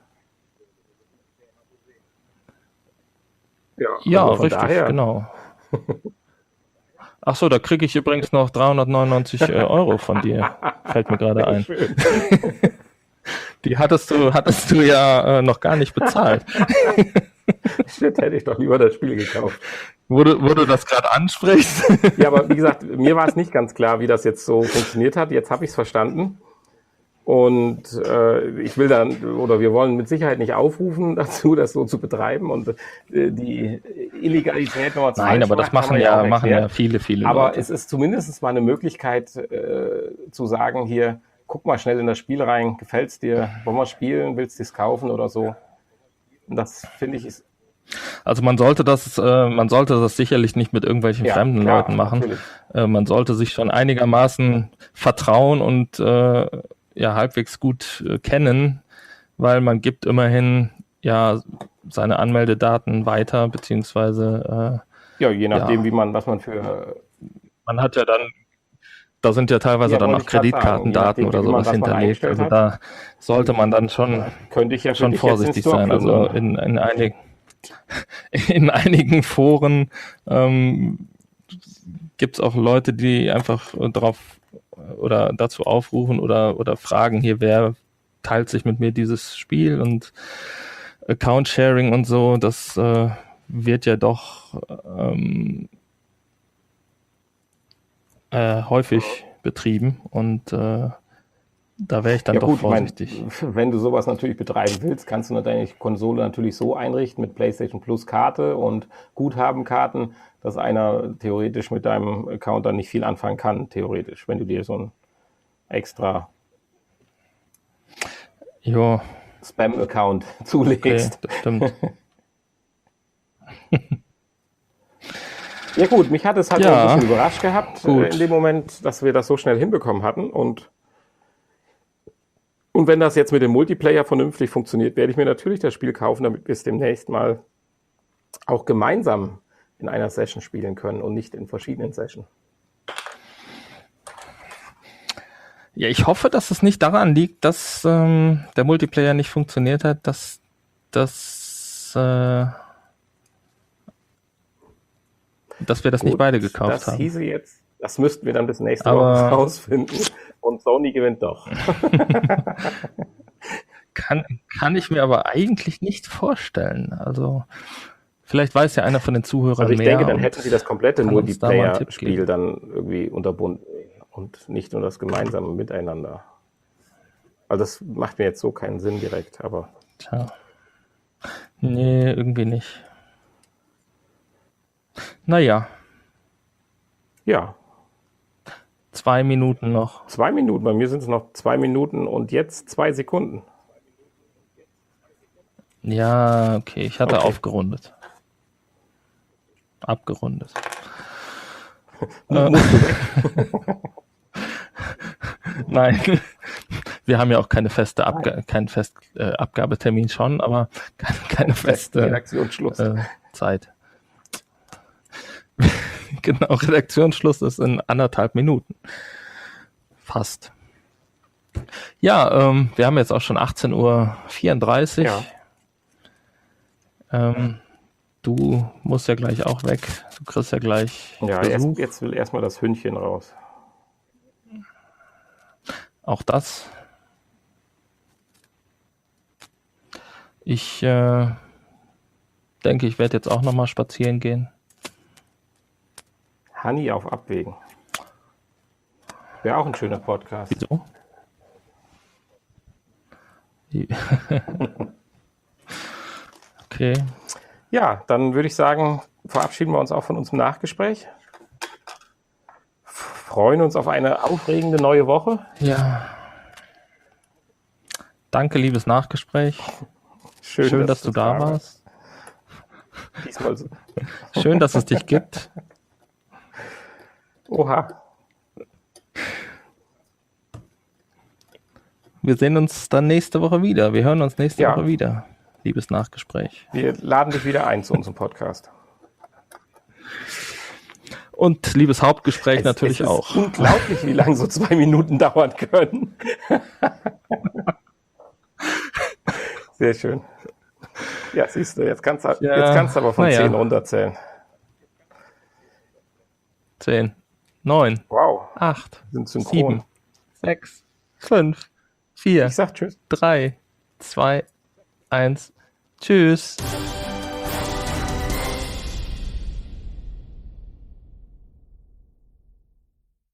Ja, Ja, also von richtig, daher, genau. Ach so, da kriege ich übrigens noch dreihundertneunundneunzig äh, Euro von dir. Fällt mir gerade ein. Schön. Die hattest du, hattest du ja äh, noch gar nicht bezahlt. Shit, hätte ich doch lieber das Spiel gekauft. Wo du, wo du das gerade ansprichst. Ja, aber wie gesagt, mir war es nicht ganz klar, wie das jetzt so funktioniert hat. Jetzt habe ich es verstanden. Und äh, ich will dann, oder wir wollen mit Sicherheit nicht aufrufen dazu, das so zu betreiben und äh, die Illegalität Nummer zwei. Nein, aber das machen ja, machen ja viele, viele Aber Leute. es ist zumindest mal eine Möglichkeit äh, zu sagen, hier, guck mal schnell in das Spiel rein, gefällt's dir, wollen wir spielen, willst du es kaufen oder so. Und das finde ich ist. Also man sollte das, äh, man sollte das sicherlich nicht mit irgendwelchen Ja, fremden klar, Leuten machen. natürlich. Äh, man sollte sich schon einigermaßen vertrauen und äh, ja halbwegs gut äh, kennen, weil man gibt immerhin ja seine Anmeldedaten weiter, beziehungsweise äh, Ja, je nachdem, Ja. wie man, was man für. man hat ja dann, da sind ja teilweise Ja, dann wollte auch ich grad sagen, Kreditkartendaten je nachdem, oder wie man- sowas was man hinterlegt. eingestellt Also hat. da sollte man dann schon Könnte ich ja für schon dich jetzt vorsichtig den Store sein. Also plündern. in, in, einigen, in einigen Foren ähm, gibt es auch Leute, die einfach drauf oder dazu aufrufen oder, oder fragen hier, wer teilt sich mit mir dieses Spiel und Account-Sharing und so, das äh, wird ja doch ähm, äh, häufig betrieben und äh, da wäre ich dann Ja doch gut, ich mein, vorsichtig. wenn du sowas natürlich betreiben willst, kannst du deine Konsole natürlich so einrichten mit PlayStation Plus Karte und Guthabenkarten, dass einer theoretisch mit deinem Account dann nicht viel anfangen kann, theoretisch, wenn du dir so ein extra Jo, Spam-Account okay, zulegst. das stimmt. Ja gut, mich hat es halt Ja. auch ein bisschen überrascht gehabt Gut. äh, in dem Moment, dass wir das so schnell hinbekommen hatten und und wenn das jetzt mit dem Multiplayer vernünftig funktioniert, werde ich mir natürlich das Spiel kaufen, damit wir es demnächst mal auch gemeinsam in einer Session spielen können und nicht in verschiedenen Sessions. Ja, ich hoffe, dass es nicht daran liegt, dass ähm, der Multiplayer nicht funktioniert hat, dass dass, äh, dass wir das nicht Gut, beide gekauft das haben. hieße jetzt, das müssten wir dann bis nächste Aber- Woche rausfinden und Sony gewinnt doch. Kann, kann ich mir aber eigentlich nicht vorstellen. Also vielleicht weiß ja einer von den Zuhörern Also ich mehr. denke, dann und- hätten sie das komplette kann uns da mal einen Tipp Multiplayer-Spiel geben. dann irgendwie unterbunden und nicht nur das gemeinsame Miteinander. Also das macht mir jetzt so keinen Sinn direkt, aber Tja. Nee, irgendwie nicht. Naja, ja, zwei Minuten noch. zwei Minuten. Bei mir sind es noch zwei Minuten und jetzt zwei Sekunden. Ja, okay, ich hatte Okay. aufgerundet. Abgerundet. Musst du weg. Nein, wir haben ja auch keine feste Abga keinen fest, äh, Abgabetermin schon, aber keine, keine feste Redaktionsschluss. äh, Zeit. Genau, Redaktionsschluss ist in anderthalb Minuten. Fast. Ja, ähm, wir haben jetzt auch schon achtzehn Uhr vierunddreißig. Ja. Ähm, du musst ja gleich auch weg. Du kriegst ja gleich Ja, erst, Besuch. jetzt will erstmal das Hündchen raus. Auch das. Ich äh, denke, ich werde jetzt auch nochmal spazieren gehen. Honey auf Abwägen. Wäre auch ein schöner Podcast. Wieso? Wie- Okay. Ja, dann würde ich sagen, verabschieden wir uns auch von unserem Nachgespräch. Freuen uns auf eine aufregende neue Woche. Ja. Danke, liebes Nachgespräch. Schön, dass du da warst. Diesmal so. Schön, dass es dich gibt. Oha. Wir sehen uns dann nächste Woche wieder. Wir hören uns nächste Ja. Woche wieder. Liebes Nachgespräch. Wir laden dich wieder ein zu unserem Podcast. Und liebes Hauptgespräch Es- natürlich es ist auch. Unglaublich, wie lange so zwei Minuten dauern können. Sehr schön. Ja, siehst du, jetzt kannst du, Ja, jetzt kannst du aber von na ja. zehn runterzählen. zehn, neun, Wow, acht, sind synchron. sieben, sechs, fünf, vier, Ich sag tschüss. drei, zwei, eins. Tschüss.